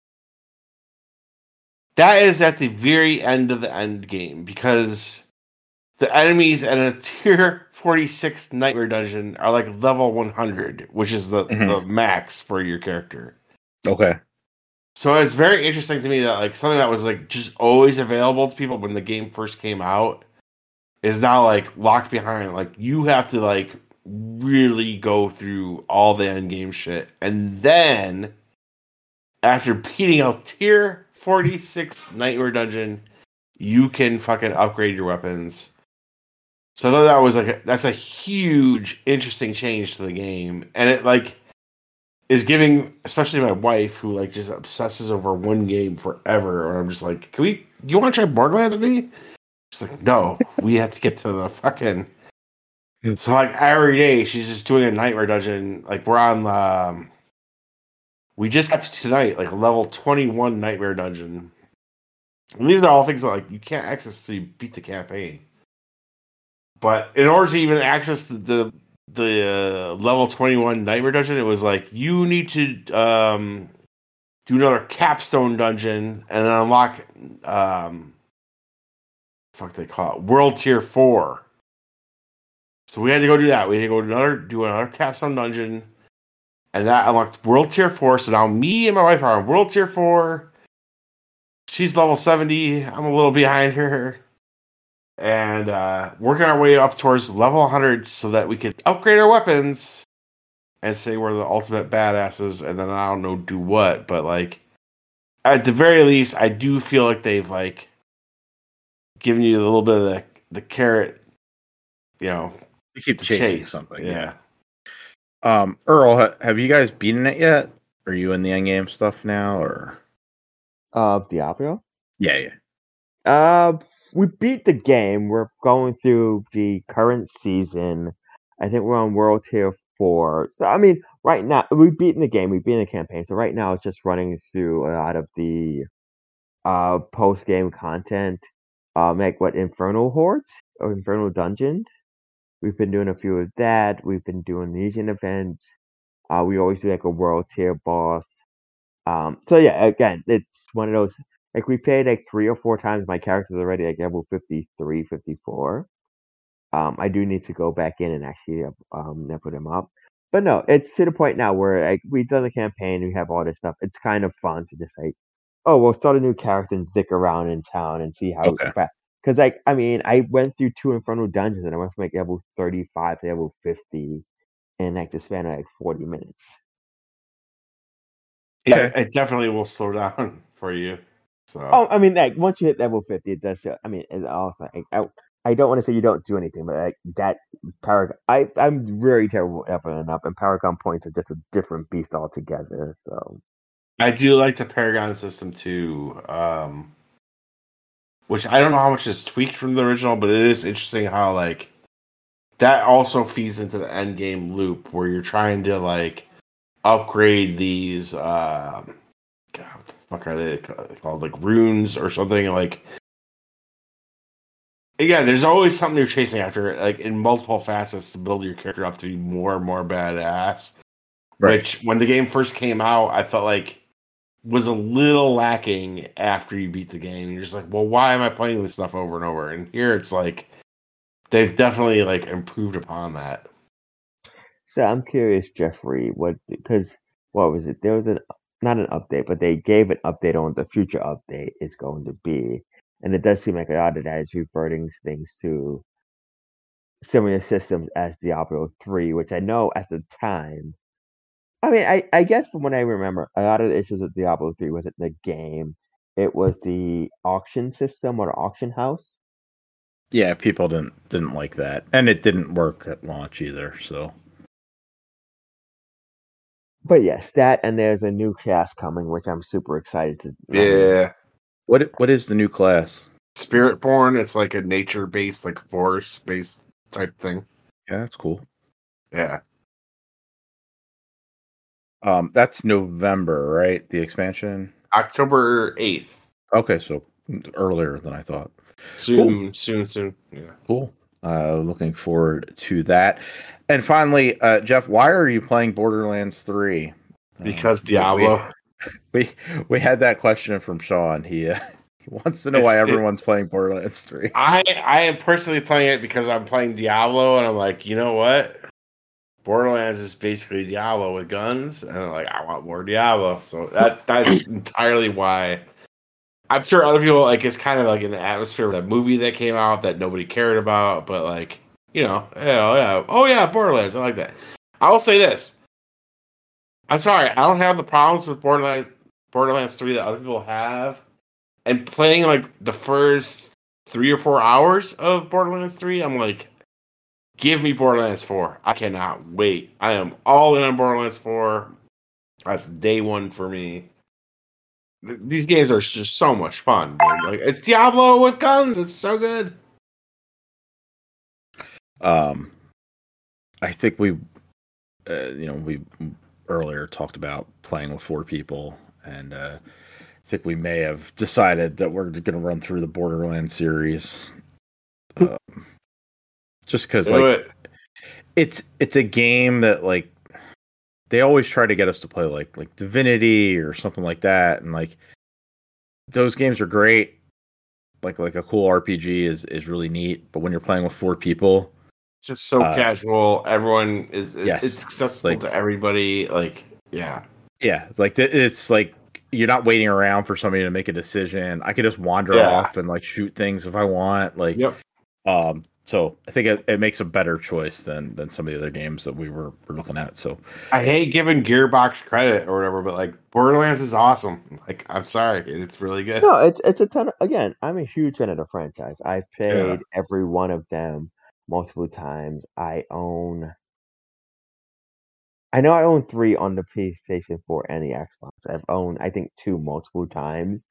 That is at the very end of the end game, because the enemies in a tier forty-six nightmare dungeon are like level one hundred, which is the, Mhm. the max for your character. Okay. So it's very interesting to me that like something that was like just always available to people when the game first came out is now like locked behind. Like you have to like really go through all the end game shit, and then after beating a tier forty-six nightmare dungeon, you can fucking upgrade your weapons. So I thought that was like a, that's a huge, interesting change to the game, and it like is giving, especially my wife who like just obsesses over one game forever. And I'm just like, can we? Do you want to try Borderlands with me? She's like, no, we have to get to the fucking. So like every day she's just doing a nightmare dungeon. Like we're on. Um, we just got to tonight, like level twenty-one nightmare dungeon. And these are all things that like you can't access till you beat the campaign. But in order to even access the the, the uh, level twenty-one nightmare dungeon, it was like you need to um, do another capstone dungeon and then unlock um, fuck they call it world tier four. So we had to go do that. We had to go to another do another capstone dungeon, and that unlocked world tier four. So now me and my wife are on world tier four. She's level seventy. I'm a little behind her. And uh, working our way up towards level one hundred so that we could upgrade our weapons and say we're the ultimate badasses, and then I don't know do what, but like at the very least, I do feel like they've like given you a little bit of the, the carrot, you know, You keep to chasing chase something. Yeah. Yeah. Um, Earl, ha- have you guys beaten it yet? Are you in the end game stuff now, or? Uh, Diablo. Yeah, yeah. Uh, we beat the game. We're going through the current season. I think we're on World Tier four. So I mean, right now we've beaten the game. We've beaten the campaign. So right now it's just running through a lot of the uh post game content. Um, like what Infernal Hordes or Infernal Dungeons. We've been doing a few of that. We've been doing Legion events. Uh, we always do like a World Tier boss. Um, so yeah, again, it's one of those like we played like three or four times. My character's already like level fifty-three, fifty-four. Um, I do need to go back in and actually um put him up. But no, it's to the point now where like we've done the campaign, we have all this stuff. It's kind of fun to just like, oh, we'll start a new character and dick around in town and see how. Okay. Because like I mean, I went through two Infernal Dungeons and I went from like level thirty-five to level fifty in like the span of like forty minutes. Yeah, it definitely will slow down for you. So. Oh, I mean, like once you hit level fifty, it does. I mean, it's also like, I, I don't want to say you don't do anything, but like that Paragon, I I'm very terrible at leveling up, and Paragon points are just a different beast altogether. So I do like the Paragon system too, um, which I don't know how much is tweaked from the original, but it is interesting how like that also feeds into the end game loop where you're trying to like upgrade these. Uh, God, what the fuck are they called? Like runes or something like. Again, there's always something you're chasing after, like in multiple facets to build your character up to be more and more badass. Right. Which, when the game first came out, I felt like was a little lacking after you beat the game. You're just like, well, why am I playing this stuff over and over? And here it's like they've definitely like improved upon that. So I'm curious, Jeffrey, what because what was it? There was an not an update, but they gave an update on the future update is going to be. And it does seem like a lot of that is reverting things to similar systems as Diablo three, which I know at the time. I mean, I, I guess from what I remember, a lot of the issues with Diablo three wasn't the game. It was the auction system or the auction house. Yeah, people didn't didn't like that. And it didn't work at launch either, so. But yes, that and there's a new class coming, which I'm super excited to. Yeah. Um, what what is the new class? Spiritborn. It's like a nature-based, like forest-based type thing. Yeah, that's cool. Yeah. Um, that's November, right? The expansion? October eighth. Okay, so earlier than I thought. Soon, cool. soon, soon. Yeah. Cool. Uh, looking forward to that. And finally, uh, Jeff, why are you playing Borderlands three? Because uh, Diablo. We, we we had that question from Sean. He uh, he wants to know it's, why everyone's it, playing Borderlands three. I I am personally playing it because I'm playing Diablo, and I'm like, you know what? Borderlands is basically Diablo with guns, and I'm like, I want more Diablo. So that that's entirely why. I'm sure other people like it's kind of like in the atmosphere of that movie that came out that nobody cared about, but like, you know, yeah, yeah, oh yeah, Borderlands, I like that. I will say this. I'm sorry, I don't have the problems with Borderlands Borderlands three that other people have. And playing like the first three or four hours of Borderlands three, I'm like, give me Borderlands four. I cannot wait. I am all in on Borderlands four. That's day one for me. These games are just so much fun, dude. Like it's Diablo with guns. It's so good. Um, I think we, uh, you know, we earlier talked about playing with four people, and uh, I think we may have decided that we're going to run through the Borderlands series, um, just because like it. it's it's a game that like. They always try to get us to play like like Divinity or something like that, and like those games are great. Like like a cool R P G is, is really neat, but when you're playing with four people, it's just so uh, casual. Everyone is yes, it's accessible like, to everybody. Like yeah, yeah, like it's like you're not waiting around for somebody to make a decision. I can just wander yeah. off and like shoot things if I want. Like yep. um. So I think it, it makes a better choice than than some of the other games that we were, were looking at. So I hate giving Gearbox credit or whatever, but like Borderlands is awesome. Like I'm sorry, it's really good. No, it's it's a ton. Of, again, I'm a huge fan of the franchise. I've played yeah. every one of them multiple times. I own. I know I own three on the PlayStation four and the Xbox. I've owned I think two multiple times,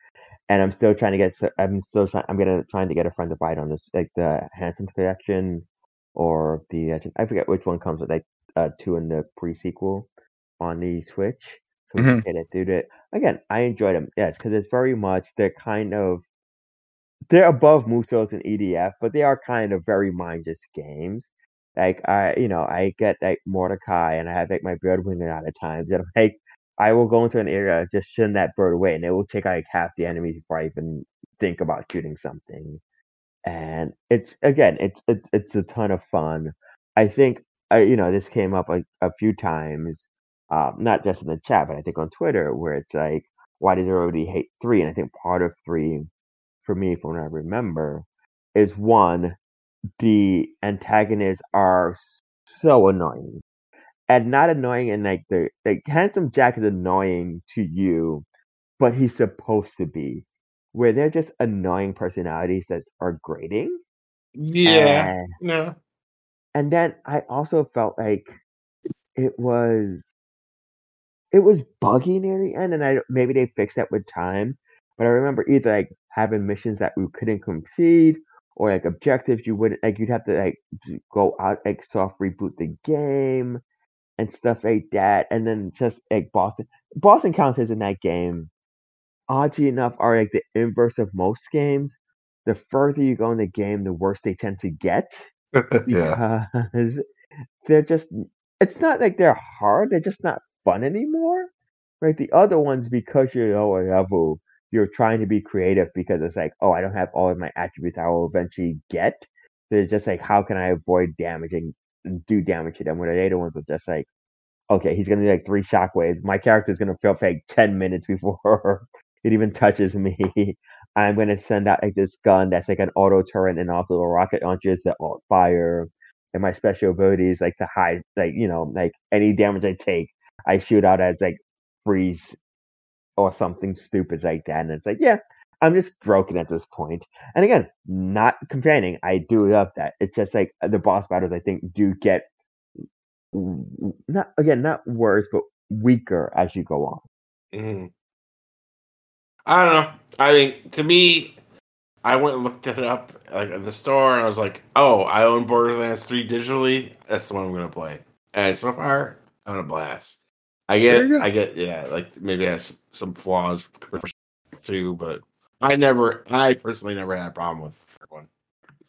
and I'm still trying to get. s- I'm still trying. I'm gonna trying to get a friend to buy it on this, like the Handsome collection, or the I think- I forget which one comes with like uh two in the pre-sequel on the Switch, so we can Mhm. get it through it. Again, I enjoy them, yes, because it's very much they're kind of they're above Musos and E D F, but they are kind of very mindless games. Like I, you know, I get like Mordecai, and I have like my bird winging out at times, and I'm like, I will go into an area, just send that bird away, and it will take like half the enemies before I even think about shooting something. And it's again, it's it's it's a ton of fun. I think I, you know, this came up like a few times, um, not just in the chat, but I think on Twitter, where it's like, why did everybody hate three? And I think part of three for me, from what I remember, is one, the antagonists are so annoying. And not annoying in like the like Handsome Jack is annoying to you, but he's supposed to be. Where they're just annoying personalities that are grating. Yeah. And No. and then I also felt like it was it was buggy near the end, and I maybe they fixed that with time. But I remember either like having missions that we couldn't complete, or like objectives you wouldn't like. You'd have to like d- go out, like soft reboot the game and stuff like that. And then just like Boston, Boston encounters in that game, oddly enough, are like the inverse of most games. The further you go in the game, the worse they tend to get Yeah. because they're just it's not like they're hard, they're just not fun anymore. Right? The other ones, because you're lower level, you're trying to be creative because it's like, oh, I don't have all of my attributes I will eventually get. So it's just like, how can I avoid damaging and do damage to them? Where the later ones are just like, okay, he's gonna do like three shockwaves. My character's gonna feel for like ten minutes before it even touches me. I'm gonna send out like this gun that's like an auto turret and also a rocket launchers that won't fire. And my special ability is like to hide, like you know, like any damage I take, I shoot out as like freeze or something stupid like that. And it's like, yeah, I'm just broken at this point. And again, not complaining. I do love that. It's just like the boss battles, I think, do get w- w- not again, not worse, but weaker as you go on. Mhm. I don't know. I think to me, I went and looked it up like at the store, and I was like, "Oh, I own Borderlands three digitally. That's the one I'm gonna play." And so far, I'm gonna blast. I There get, you go. I get, yeah, like maybe it has some flaws too, but I never, I personally never had a problem with the first one.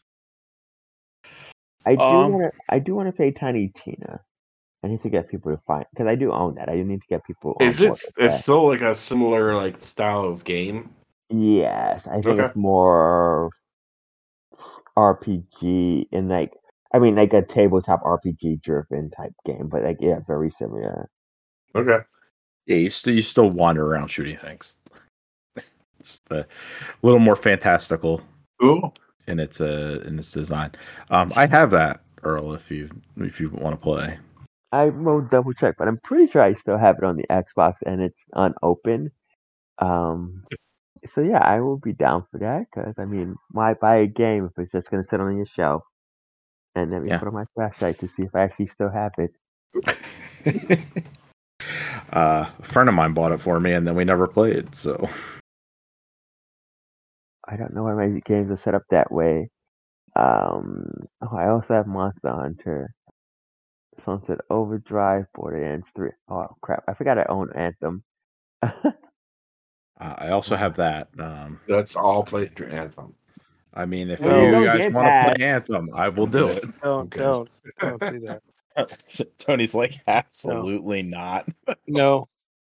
I do Um, want to. I do want to play Tiny Tina. I need to get people to find because I do own that. I do need to get people on Is it? board with It's that. still like a similar like style of game. Yes, I think Okay. it's more R P G in like. I mean, like a tabletop R P G driven type game, but like yeah, very similar. Okay. yeah, you still you still wander around shooting things. It's a little more fantastical Cool. in its uh in its design. Um, I have that, Earl. If you if you want to play, I will double check, but I'm pretty sure I still have it on the Xbox and it's unopened. Um, so yeah, I will be down for that because I mean, why buy a game if it's just gonna sit on your shelf and let me Yeah. put on my flashlight to see if I actually still have it. uh, a friend of mine bought it for me, and then we never played. So I don't know why my games are set up that way. Um, oh, I also have Monster Hunter, Sunset Overdrive, Borderlands three. Oh crap, I forgot I own Anthem. uh, I also have that. Um, That's all played through Anthem. I mean, if I mean, it's you on guys Game want to Pass. play Anthem, I will I'm do good. it. Don't Okay. don't don't do that. Tony's like, absolutely not. No.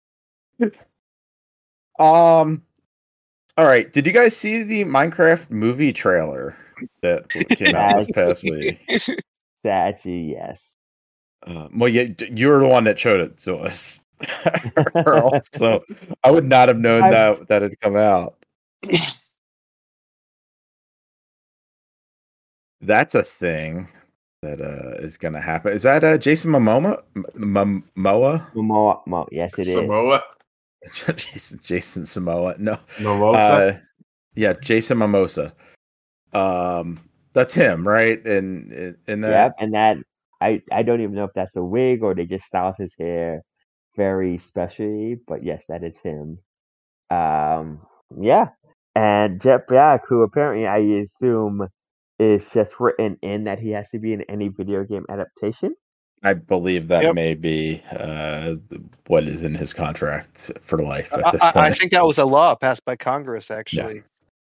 Um. All right. Did you guys see the Minecraft movie trailer that came out this past week? Actually, yes. Uh, well, yeah, you're the one that showed it to us, Earl. So I would not have known I- that that had come out. That's a thing that uh, is going to happen. Is that uh, Jason Momoa? M- Momoa? Momoa, Mo, yes, it is. Samoa. Jason, Jason Samoa. No. Mimosa. Uh, yeah, Jason Mimosa. Um, that's him, right? And in that. Yep, and that I I don't even know if that's a wig or they just styled his hair very specially, but yes, that is him. Um, yeah, and Jet Black, who apparently I assume is just written in that he has to be in any video game adaptation. I believe that Yep. may be uh, what is in his contract for life at I, this I, point. I think that was a law passed by Congress, actually.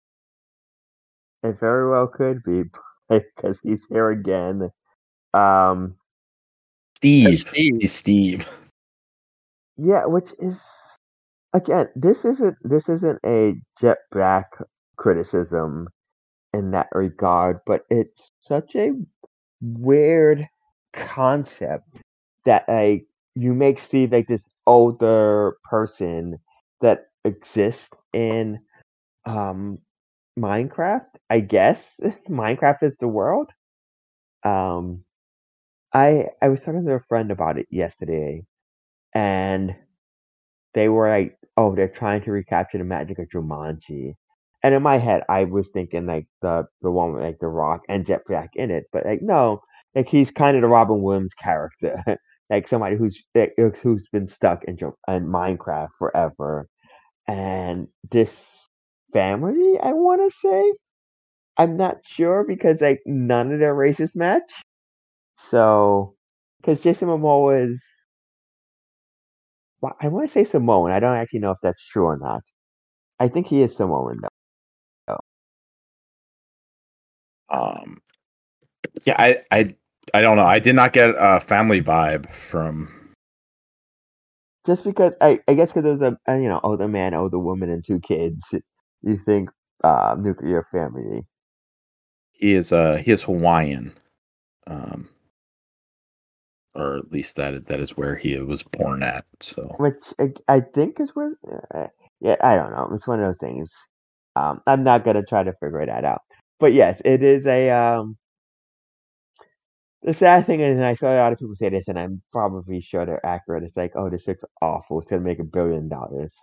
It very well could be because he's here again. Um, Steve. Steve. He's Steve. yeah, which is again, this isn't this isn't a Jet Black criticism in that regard, but it's such a weird concept that like you make Steve like this older person that exists in um Minecraft, I guess. Minecraft is the world. Um I I was talking to a friend about it yesterday, and they were like, "Oh, they're trying to recapture the magic of Jumanji." And in my head, I was thinking like the the one with like The Rock and Jet Black in it, but like no, like he's kind of the Robin Williams character, like somebody who's like, who's been stuck in, Ju- in Minecraft forever. And this family, I want to say, I'm not sure because like none of their races match. So, because Jason Momoa is, well, I want to say Samoan. I don't actually know if that's true or not. I think he is Samoan though. Um, yeah, I, I, I don't know. I did not get a family vibe from. Just because I, I guess because there's a, a you know older man, older woman, and two kids, you think uh, nuclear family. He is uh he is Hawaiian, um, or at least that that is where he was born at. So Which I, I think is where. Uh, yeah, I don't know. It's one of those things. Um, I'm not gonna try to figure that out. But yes, it is a um. The sad thing is, and I saw a lot of people say this, and I'm probably sure they're accurate. It's like, oh, this looks awful. It's gonna make a billion dollars.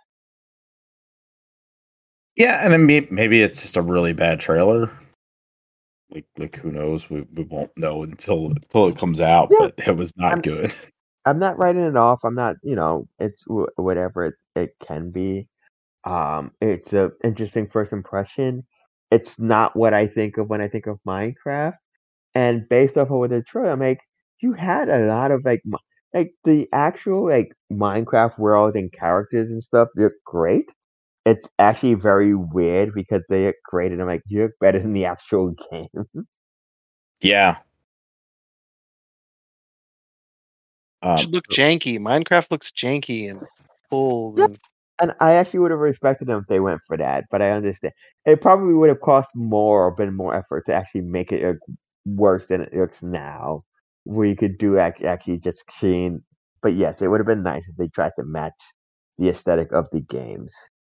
yeah, and then maybe, maybe it's just a really bad trailer. Like like who knows? We we won't know until until it comes out. Yeah, But it was not I'm, good. I'm not writing it off. I'm not, you know, it's wh- whatever it, it can be. Um, it's a interesting first impression. It's not what I think of when I think of Minecraft. And based off of the trailer, I'm like, you had a lot of like, mi- like the actual like Minecraft world and characters and stuff look great. It's actually very weird because they look great, and I'm like, you look better than the actual game. Yeah. It Um, should look janky. Minecraft looks janky and old. Yeah. And And I actually would have respected them if they went for that, but I understand. It probably would have cost more or been more effort to actually make it look worse than it looks now, where you could do act- actually just clean. But yes, it would have been nice if they tried to match the aesthetic of the games.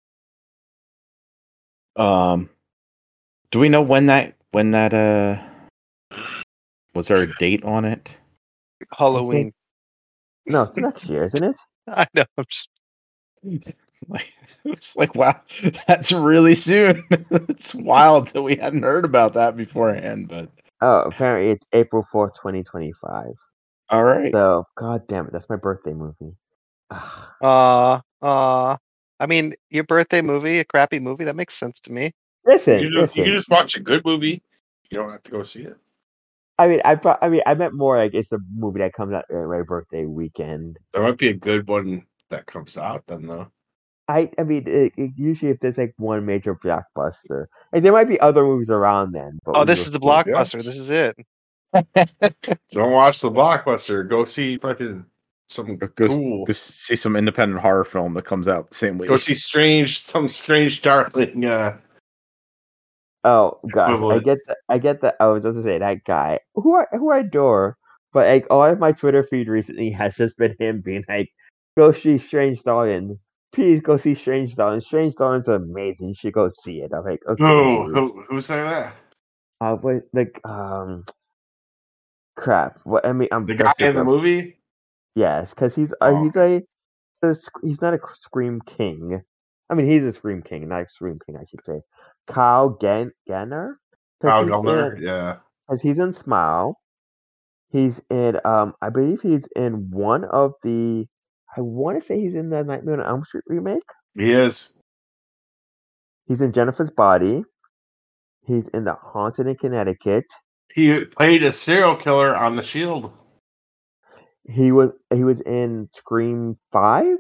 um, do we know when that when that uh was there a date on it? Halloween. No, it's next year, isn't it? I know. I'm just, It's like, it's like wow, that's really soon. It's wild that we hadn't heard about that beforehand. But Oh, apparently it's April fourth, twenty twenty-five. all right, So, god damn it, that's my birthday movie. Ah, uh, uh, I mean, your birthday movie, a crappy movie, that makes sense to me. listen, You can, just, you listen. can just watch a good movie. You don't have to go see it. I mean, I pro- I mean, I meant more like it's the movie that comes out during my birthday weekend. There might be a good one that comes out then, though. I I mean, it, it, usually if there's like one major blockbuster, like there might be other movies around then. But Oh, we this will is the see. blockbuster. Yes. This is it. Don't watch the blockbuster. Go see fucking some go, go, cool. go see some independent horror film that comes out the same week. Go see strange, some strange darling. Uh, Oh gosh, I Equivalent. get the, I get the. I was just to say that guy who I who I adore, but like all of my Twitter feed recently has just been him being like, "Go see Strange Darling, please go see Strange Darling. Strange Darling's amazing. You should go see it." I'm like, okay, who, dude. who, who's saying that? Uh, but like, um, crap. What I mean, I'm The just guy in the looking up- movie? Yes, because he's uh, Oh, he's a, a sc- he's not a scream king. I mean, he's a scream king, not a scream king, I should say. Kyle Gan- Ganner, Kyle he's Gallner? in, Yeah. because he's in Smile. He's in, um, I believe he's in one of the. I want to say he's in the Nightmare on Elm Street remake. He is. He's in Jennifer's Body. He's in The Haunted in Connecticut. He played a serial killer on The Shield. He was he was in Scream Five.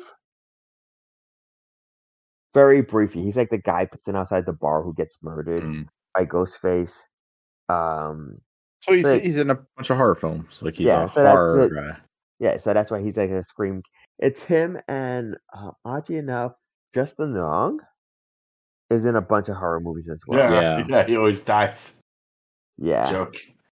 Very briefly, he's like the guy sitting outside the bar who gets murdered Mm. by Ghostface. Um, So he's Like- he's in a bunch of horror films. Like he's Yeah, a so that's horror the- guy. yeah, so that's why he's like a Scream. It's him and uh, oddly enough, Justin Long is in a bunch of horror movies as well. Yeah, Yeah. yeah, he always dies. Yeah. Joke.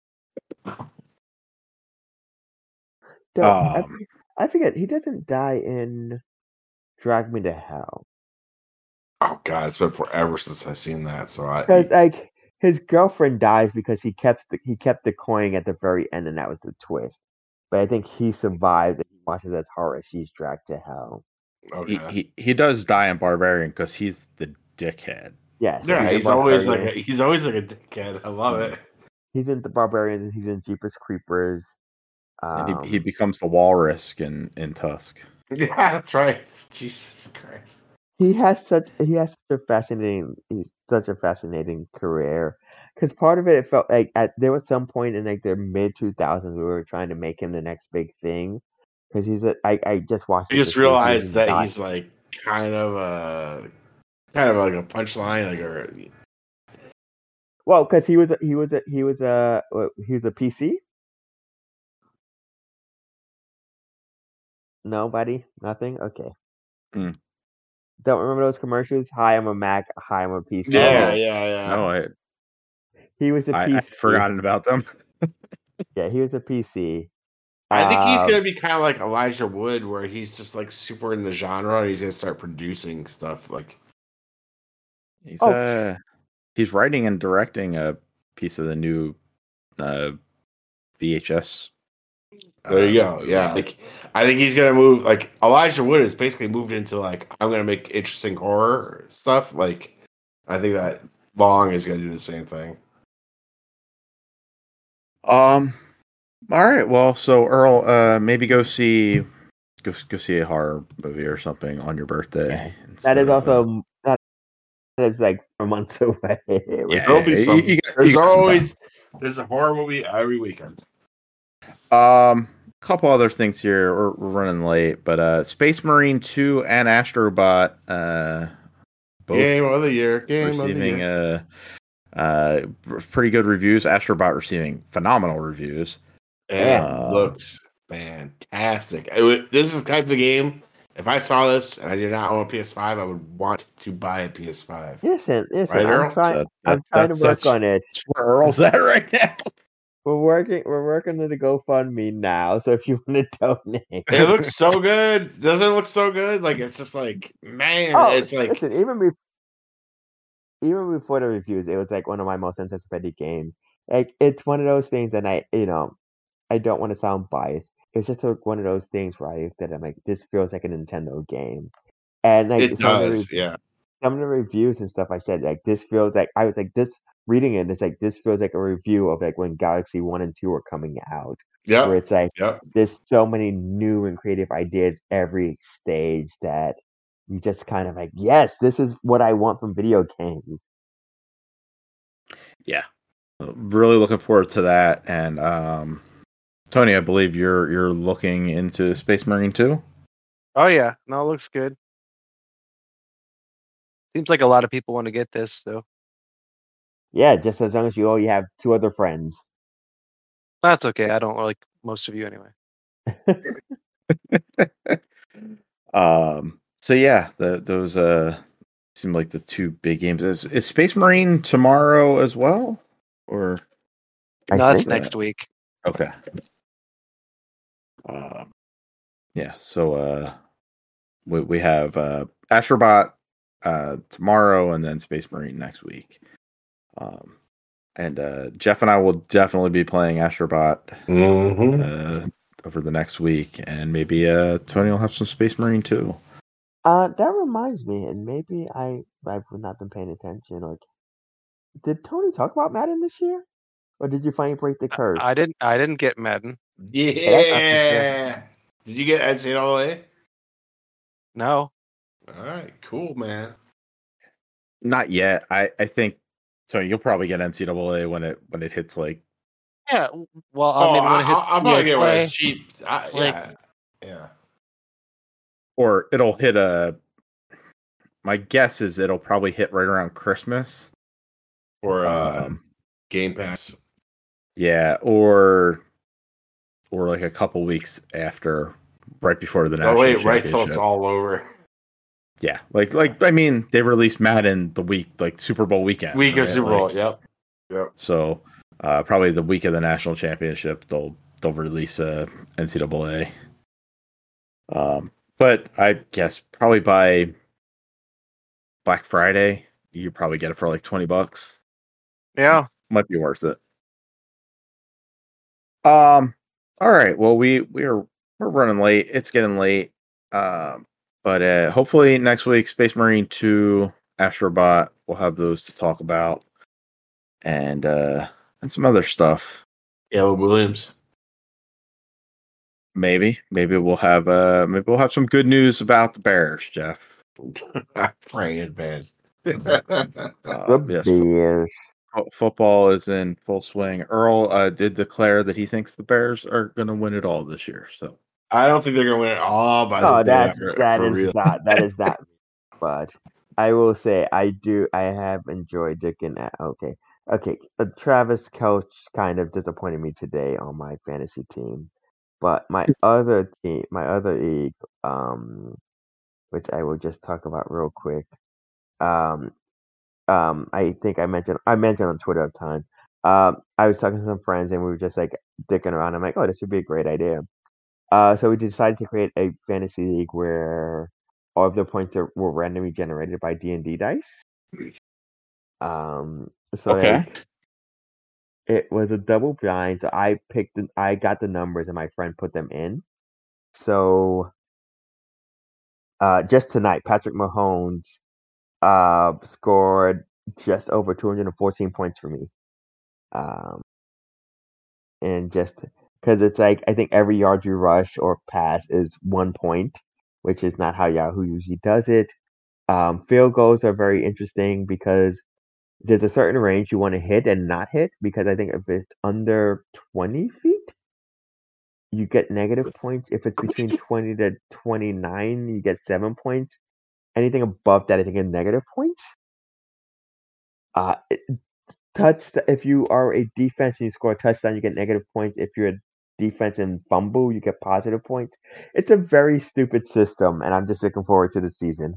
So, I, Um, I forget he doesn't die in Drag Me to Hell Oh god, it's been forever since I've seen that. So I because like his girlfriend dies because he kept the, he kept the coin at the very end and that was the twist. But I think he survived and he watches as horror. She's dragged to hell. okay. he, he he does die in Barbarian because he's the dickhead. Yeah, so yeah, in he's always like Barbarian. a, he's always like a dickhead. I love it. He's in the Barbarian. He's in Jeepers Creepers. And Um, he, he becomes the walrus in, in Tusk. Yeah, that's right. Jesus Christ. he has such he has such a fascinating he's such a fascinating career because part of it, it felt like at there was some point in like the mid two thousands we were trying to make him the next big thing because he's a I, I just watched I it just this week, realized he's that not- he's like kind of a kind of like a punchline, like or well because he was a, he was a, he was a what, he was a P C. Nobody, nothing. Okay. Hmm. Don't remember those commercials. Hi, I'm a Mac. Hi, I'm a P C. yeah, Oh. yeah, yeah. No, I He was a I, P C. I'd forgotten about them. Yeah, he was a P C. I think he's Um, gonna be kind of like Elijah Wood, where he's just like super in the genre, and he's gonna start producing stuff. Like, He's Oh. uh he's writing and directing a piece of the new uh V H S. there you uh, go. Yeah, like I think he's gonna move. Like Elijah Wood has basically moved into like I'm gonna make interesting horror stuff. Like, I think that Long is gonna do the same thing. Um. All right. Well, so Earl, uh, maybe go see go go see a horror movie or something on your birthday. Yeah. instead That is of, uh, also that is like four months away. Yeah, There'll be you- some. you got- there's you got some time. always there's a horror movie every weekend. Um, couple other things here. We're, we're running late, but uh, Space Marine two and Astrobot, uh, both Game of the year. Game of the receiving year. uh, uh, pretty good reviews. Astrobot receiving phenomenal reviews. And Yeah. looks fantastic. It would, this is the type of game. If I saw this and I did not own a P S five, I would want to buy a P S five. Listen, listen. Right, Earl? I'm trying. So I'm that- trying to that's- work that's on it. where Earl's at right now. We're working. We're working on the GoFundMe now. So if you want to donate, It looks so good. Doesn't it look so good? Like it's just like man, Oh, it's like listen. Even before, even before the reviews, it was like one of my most anticipated games. Like it's one of those things, and I, you know, I don't want to sound biased. It's just like one of those things where I that I'm like, this feels like a Nintendo game, and like it some of the does. re- Yeah. some of the reviews and stuff I said, like this feels like I was like this reading it. It's like this feels like a review of like when Galaxy One and Two were coming out, where Yep. it's like Yep. there's so many new and creative ideas every stage that you just kind of like, yes, this is what I want from video games. Yeah, really looking forward to that. And um, Tony, I believe you're you're looking into Space Marine two. Oh yeah, no, it looks good. Seems like a lot of people want to get this, so Yeah, just as long as you only have two other friends. that's okay. I don't like most of you anyway. Um, so yeah, the, those uh seem like the two big games. Is, is Space Marine tomorrow as well, or I no, that's think- next week. okay? Um, yeah. So uh, we we have uh Astrobot uh tomorrow, and then Space Marine next week. Um, and uh, Jeff and I will definitely be playing Astrobot Mm-hmm. uh over the next week, and maybe uh Tony will have some Space Marine too. Uh, that reminds me, and maybe I I've not been paying attention. Like, did Tony talk about Madden this year, or did you finally break the curse? I didn't. I didn't get Madden. Yeah. Did you get N C double A? No. All right. Cool, man. Not yet. I, I think so. You'll probably get N C double A when it when it hits like Yeah. Well, uh, Oh, maybe when I, it hits I, I'm E A not getting one Play. that's cheap. I, like- yeah, yeah. or it'll hit a. My guess is it'll probably hit right around Christmas. Or uh, Um, Game Pass. yeah, or or like a couple weeks after, right before the national Oh wait, right till championship. it's all over. Yeah, like like I mean, they released Madden the week like Super Bowl weekend. Week right? of Super Bowl. Like, Yep. Yep. So uh, probably the week of the national championship, they'll they'll release a N C double A. Um, but I guess probably by Black Friday, you probably get it for like twenty bucks. Yeah. Might be worth it. Um. All right. Well, we we are we're running late. It's getting late. Um. But uh, hopefully next week, Space Marine two, Astrobot, we'll have those to talk about, and uh, and some other stuff. Caleb Williams. Maybe, maybe we'll have uh, maybe we'll have some good news about the Bears, Jeff. I'm praying, man. Uh, The yes, fo- Bears. fo- football is in full swing. Earl uh, did declare that he thinks the Bears are going to win it all this year. So I don't think they're gonna win it all by No, the that's for, that for is real. not that is not. But I will say I do. I have enjoyed looking at. Okay, okay. Uh, Travis Kelce kind of disappointed me today on my fantasy team, but my other team, my other league, um, which I will just talk about real quick. Um, um, I think I mentioned I mentioned on Twitter at the time. Um, I was talking to some friends and we were just like dicking around. I'm like, oh, this would be a great idea. Uh, so we decided to create a fantasy league where all of the points are, were randomly generated by D and D dice. Um, so Okay. like, it was a double blind. So I picked, the, I got the numbers, and my friend put them in. So, uh, just tonight, Patrick Mahomes, uh, scored just over two hundred fourteen points for me. Um, and just because it's like I think every yard you rush or pass is one point, which is not how Yahoo usually does it. Um, field goals are very interesting because there's a certain range you want to hit and not hit. Because I think if it's under twenty feet, you get negative points. If it's between twenty to twenty-nine, you get seven points. Anything above that, I think, is negative points. Uh, it, touch if you are a defense and you score a touchdown, you get negative points. If you're a defense and fumble, you get positive points. It's a very stupid system, and I'm just looking forward to the season.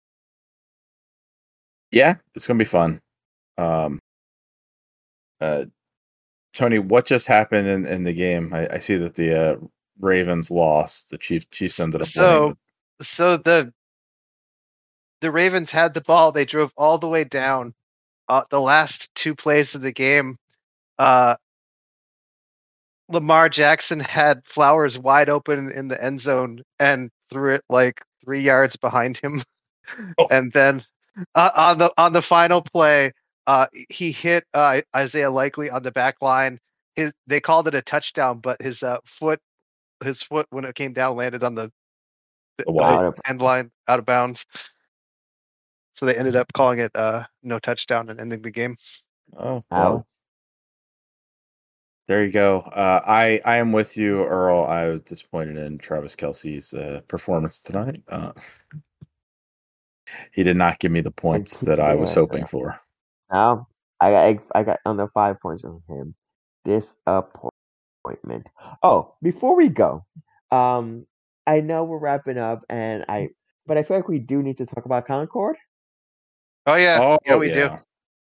Yeah, it's gonna be fun. Um, uh, Tony, what just happened in, in the game? I, I see that the uh, Ravens lost. The Chiefs Chiefs ended up So, winning. so the the Ravens had the ball. They drove all the way down. Uh, the last two plays of the game, uh, Lamar Jackson had Flowers wide open in the end zone and threw it like three yards behind him. Oh. And then uh, on the on the final play, uh, he hit uh, Isaiah Likely on the back line. His they called it a touchdown, but his uh, foot his foot when it came down landed on the, the, The wide. the end line out of bounds. So they ended up calling it uh, no touchdown and ending the game. Oh, Ouch. well, there you go. Uh, I I am with you, Earl. I was disappointed in Travis Kelce's uh, performance tonight. Uh, he did not give me the points he- that I was yeah, hoping so- for. Now I got I got under five points on him. Disappointment. Oh, before we go, um, I know we're wrapping up, and I but I feel like we do need to talk about Concord. Oh yeah, Oh, yeah we do.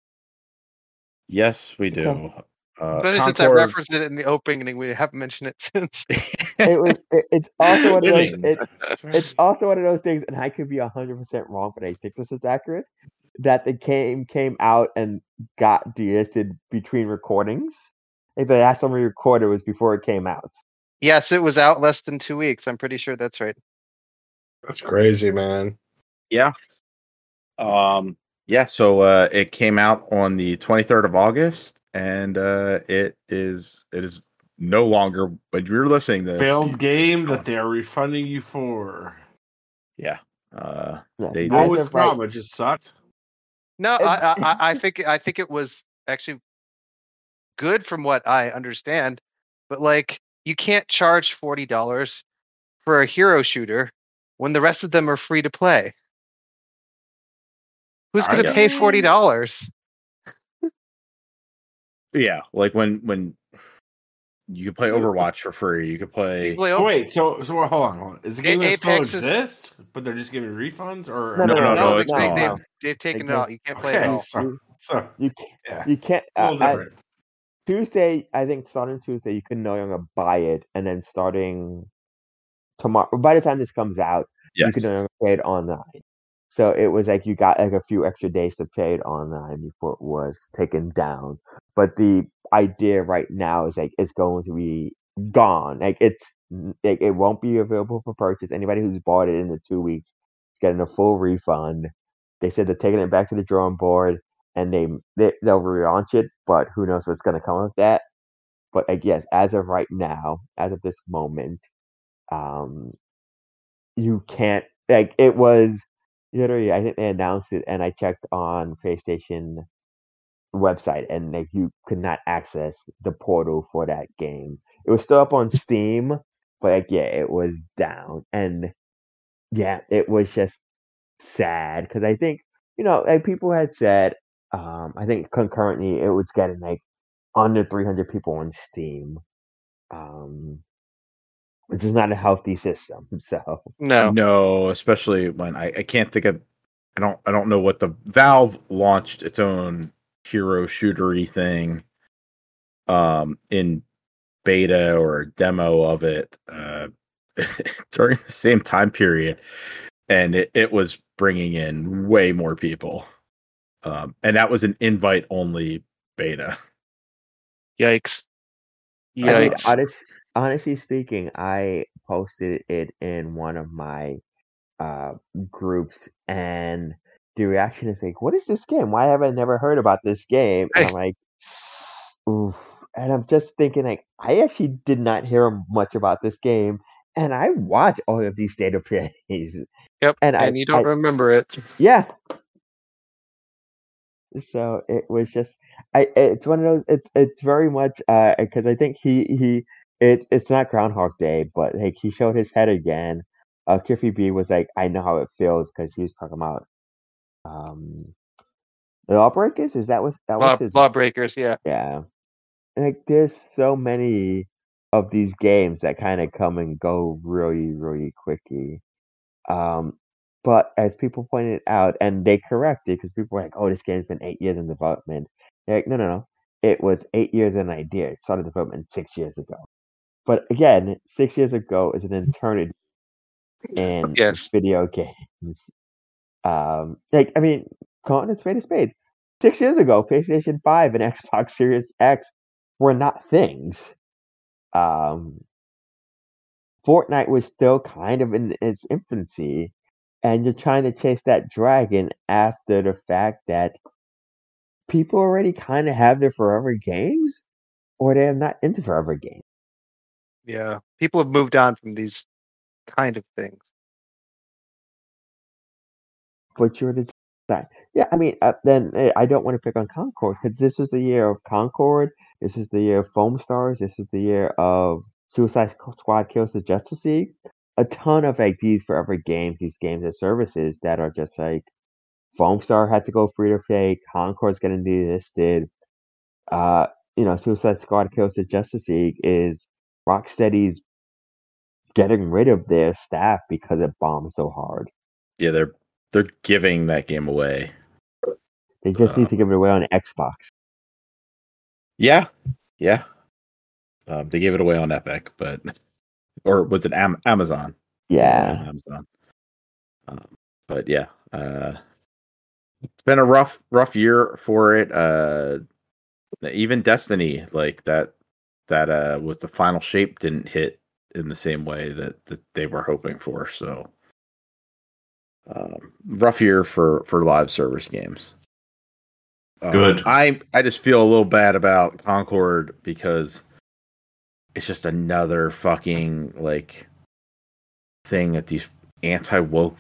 Yes, we do. Okay. Uh, Especially since I Concord- referenced it in the opening, we haven't mentioned it since. It was. It, it's also one of those. Fitting. It, it's also one of those things, and I could be a hundred percent wrong, but I think this is accurate. That the game came out and got delisted between recordings. Like the last time we recorded was before it came out. Yes, it was out less than two weeks. I'm pretty sure that's right. That's crazy, man. Yeah. Um. Yeah. So uh, it came out on the twenty-third of August, and uh, it is it is no longer. When you're listening to this, Failed game that they're refunding you for. yeah. Uh, Yeah. They- What as was of the right- problem? It just sucked. No, I, I I think I think it was actually good from what I understand, but like you can't charge forty dollars for a hero shooter when the rest of them are free to play. Who's I going to pay forty dollars? Yeah, like when when you can play Overwatch for free, you could play. Oh, wait, so so hold on, hold on. Is the game A- that still Apex is- exists, but they're just giving refunds, or No, No, no, no, no, no, No, it's they, they, gone. they've, they've taken it Okay. out. You can't play it Okay, all. so so You can't, yeah, you can't. a Uh, little I, different. Tuesday, I think starting Tuesday, you can no longer buy it, and then starting tomorrow, by the time this comes out, you Yes. can no longer play it online. So it was like you got like a few extra days to play it online before it was taken down. But the idea right now is like it's going to be gone. Like it's like it won't be available for purchase. Anybody who's bought it in the two weeks is getting a full refund. They said they're taking it back to the drawing board and they, they they'll relaunch it, but who knows what's going to come of that. But like yes, as of right now, as of this moment, um, you can't like it was literally. I think they announced it, and I checked on PlayStation website, and like you could not access the portal for that game. It was still up on Steam, but like yeah, it was down, and yeah, it was just sad because I think you know like people had said, um, I think concurrently it was getting like under three hundred people on Steam, um, which is not a healthy system. So No. No, especially when I, I can't think of I don't I don't know what the Valve launched its own hero shootery thing um in beta or a demo of it uh during the same time period, and it, it was bringing in way more people. Um and that was an invite only beta. Yikes. I mean, Yikes. honest, honestly speaking, I posted it in one of my uh, groups, and the reaction is like, "What is this game? Why have I never heard about this game?" And I'm like, "Oof!" And I'm just thinking, like, I actually did not hear much about this game, and I watch all of these state of plays, Yep. and And, I, you don't I, remember it. yeah. So it was just, I. It's one of those. It's it's very much uh because I think he he it it's not Groundhog Day, but like he showed his head again. Uh, Kiffy B was like, I know how it feels because he was talking about um the Lawbreakers. Is that was that was Law, his lawbreakers, yeah. yeah. And like there's so many of these games that kind of come and go really really quickly. Um, but as people pointed out, and they corrected because people were like, "Oh, this game's been eight years in development." They're like, no, no, no. It was eight years in idea. It started development six years ago. But again, six years ago is an eternity in Yes. video games. Um, like I mean, calling it spade a spade. Six years ago, PlayStation Five and Xbox Series X were not things. Um, Fortnite was still kind of in its infancy, and you're trying to chase that dragon after the fact that people already kind of have their forever games, or they're not into forever games. Yeah. People have moved on from these kind of things. But you're the side. Yeah, I mean, uh, then uh, I don't want to pick on Concord because this is the year of Concord. This is the year of Foam Stars. This is the year of Suicide Squad Kills the Justice League. A ton of like these forever games, these games and services that are just like Foam Star had to go free to play. Concord's getting delisted. Uh, you know, Suicide Squad Kills the Justice League is Rocksteady's getting rid of their staff because it bombed so hard. Yeah, they're they're giving that game away. They just Uh, need to give it away on Xbox. Yeah, yeah. Um, they gave it away on Epic, but or was it Am- Amazon? They gave it away Yeah. on Amazon. Um, but yeah, uh, it's been a rough, rough year for it. Uh, even Destiny, like that, that uh, with the final shape didn't hit in the same way that, that they were hoping for. So, um, rough year for for live service games. Um, Good. I I just feel a little bad about Concord because it's just another fucking like thing that these anti woke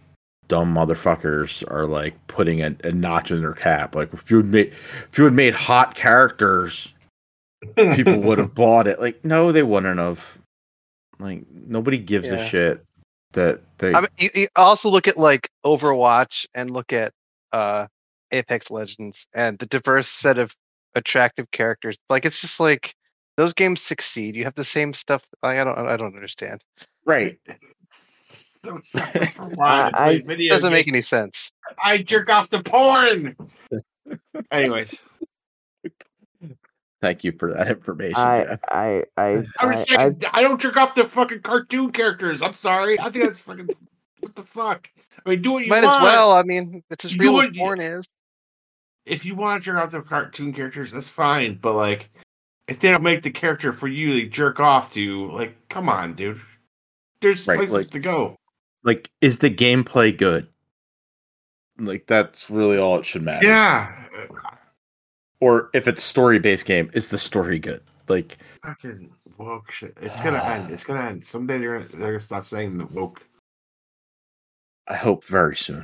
dumb motherfuckers are like putting a, a notch in their cap. Like if you had made if you had made hot characters, people would have bought it. Like no, they wouldn't have. Like nobody gives Yeah. a shit that they. I mean, you, you also look at like Overwatch and look at uh, Apex Legends and the diverse set of attractive characters. Like it's just like those games succeed. You have the same stuff. Like, I don't. I don't understand. right. So separate from why I I- play It video doesn't make any games. sense. I jerk off to porn. Anyways, Thank you for that information. I, Jeff. I, I, I was I, saying I, don't jerk off to fucking cartoon characters. I'm sorry. I think that's fucking what the fuck. I mean, do what you Might want. as well. I mean, it's as You real as would- porn is. If you want to jerk off to cartoon characters, that's fine. But like, if they don't make the character for you to jerk off to, like, come on, dude. There's Right, places like- to go. Like, is the gameplay good? Like, that's really all it should matter. Yeah. Or if it's story based game, is the story good? Like, Fucking woke shit. It's gonna end. It's gonna end. Someday they're gonna, they're gonna stop saying the woke. I hope very soon.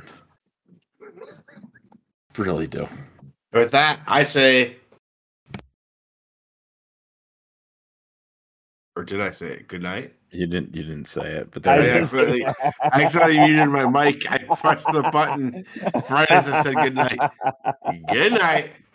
Really do. With that, I say, or did I say it? Good night. You didn't. You didn't say it, but I there you go. accidentally, I accidentally muted my mic. I pressed the button right as I said good night. Good night.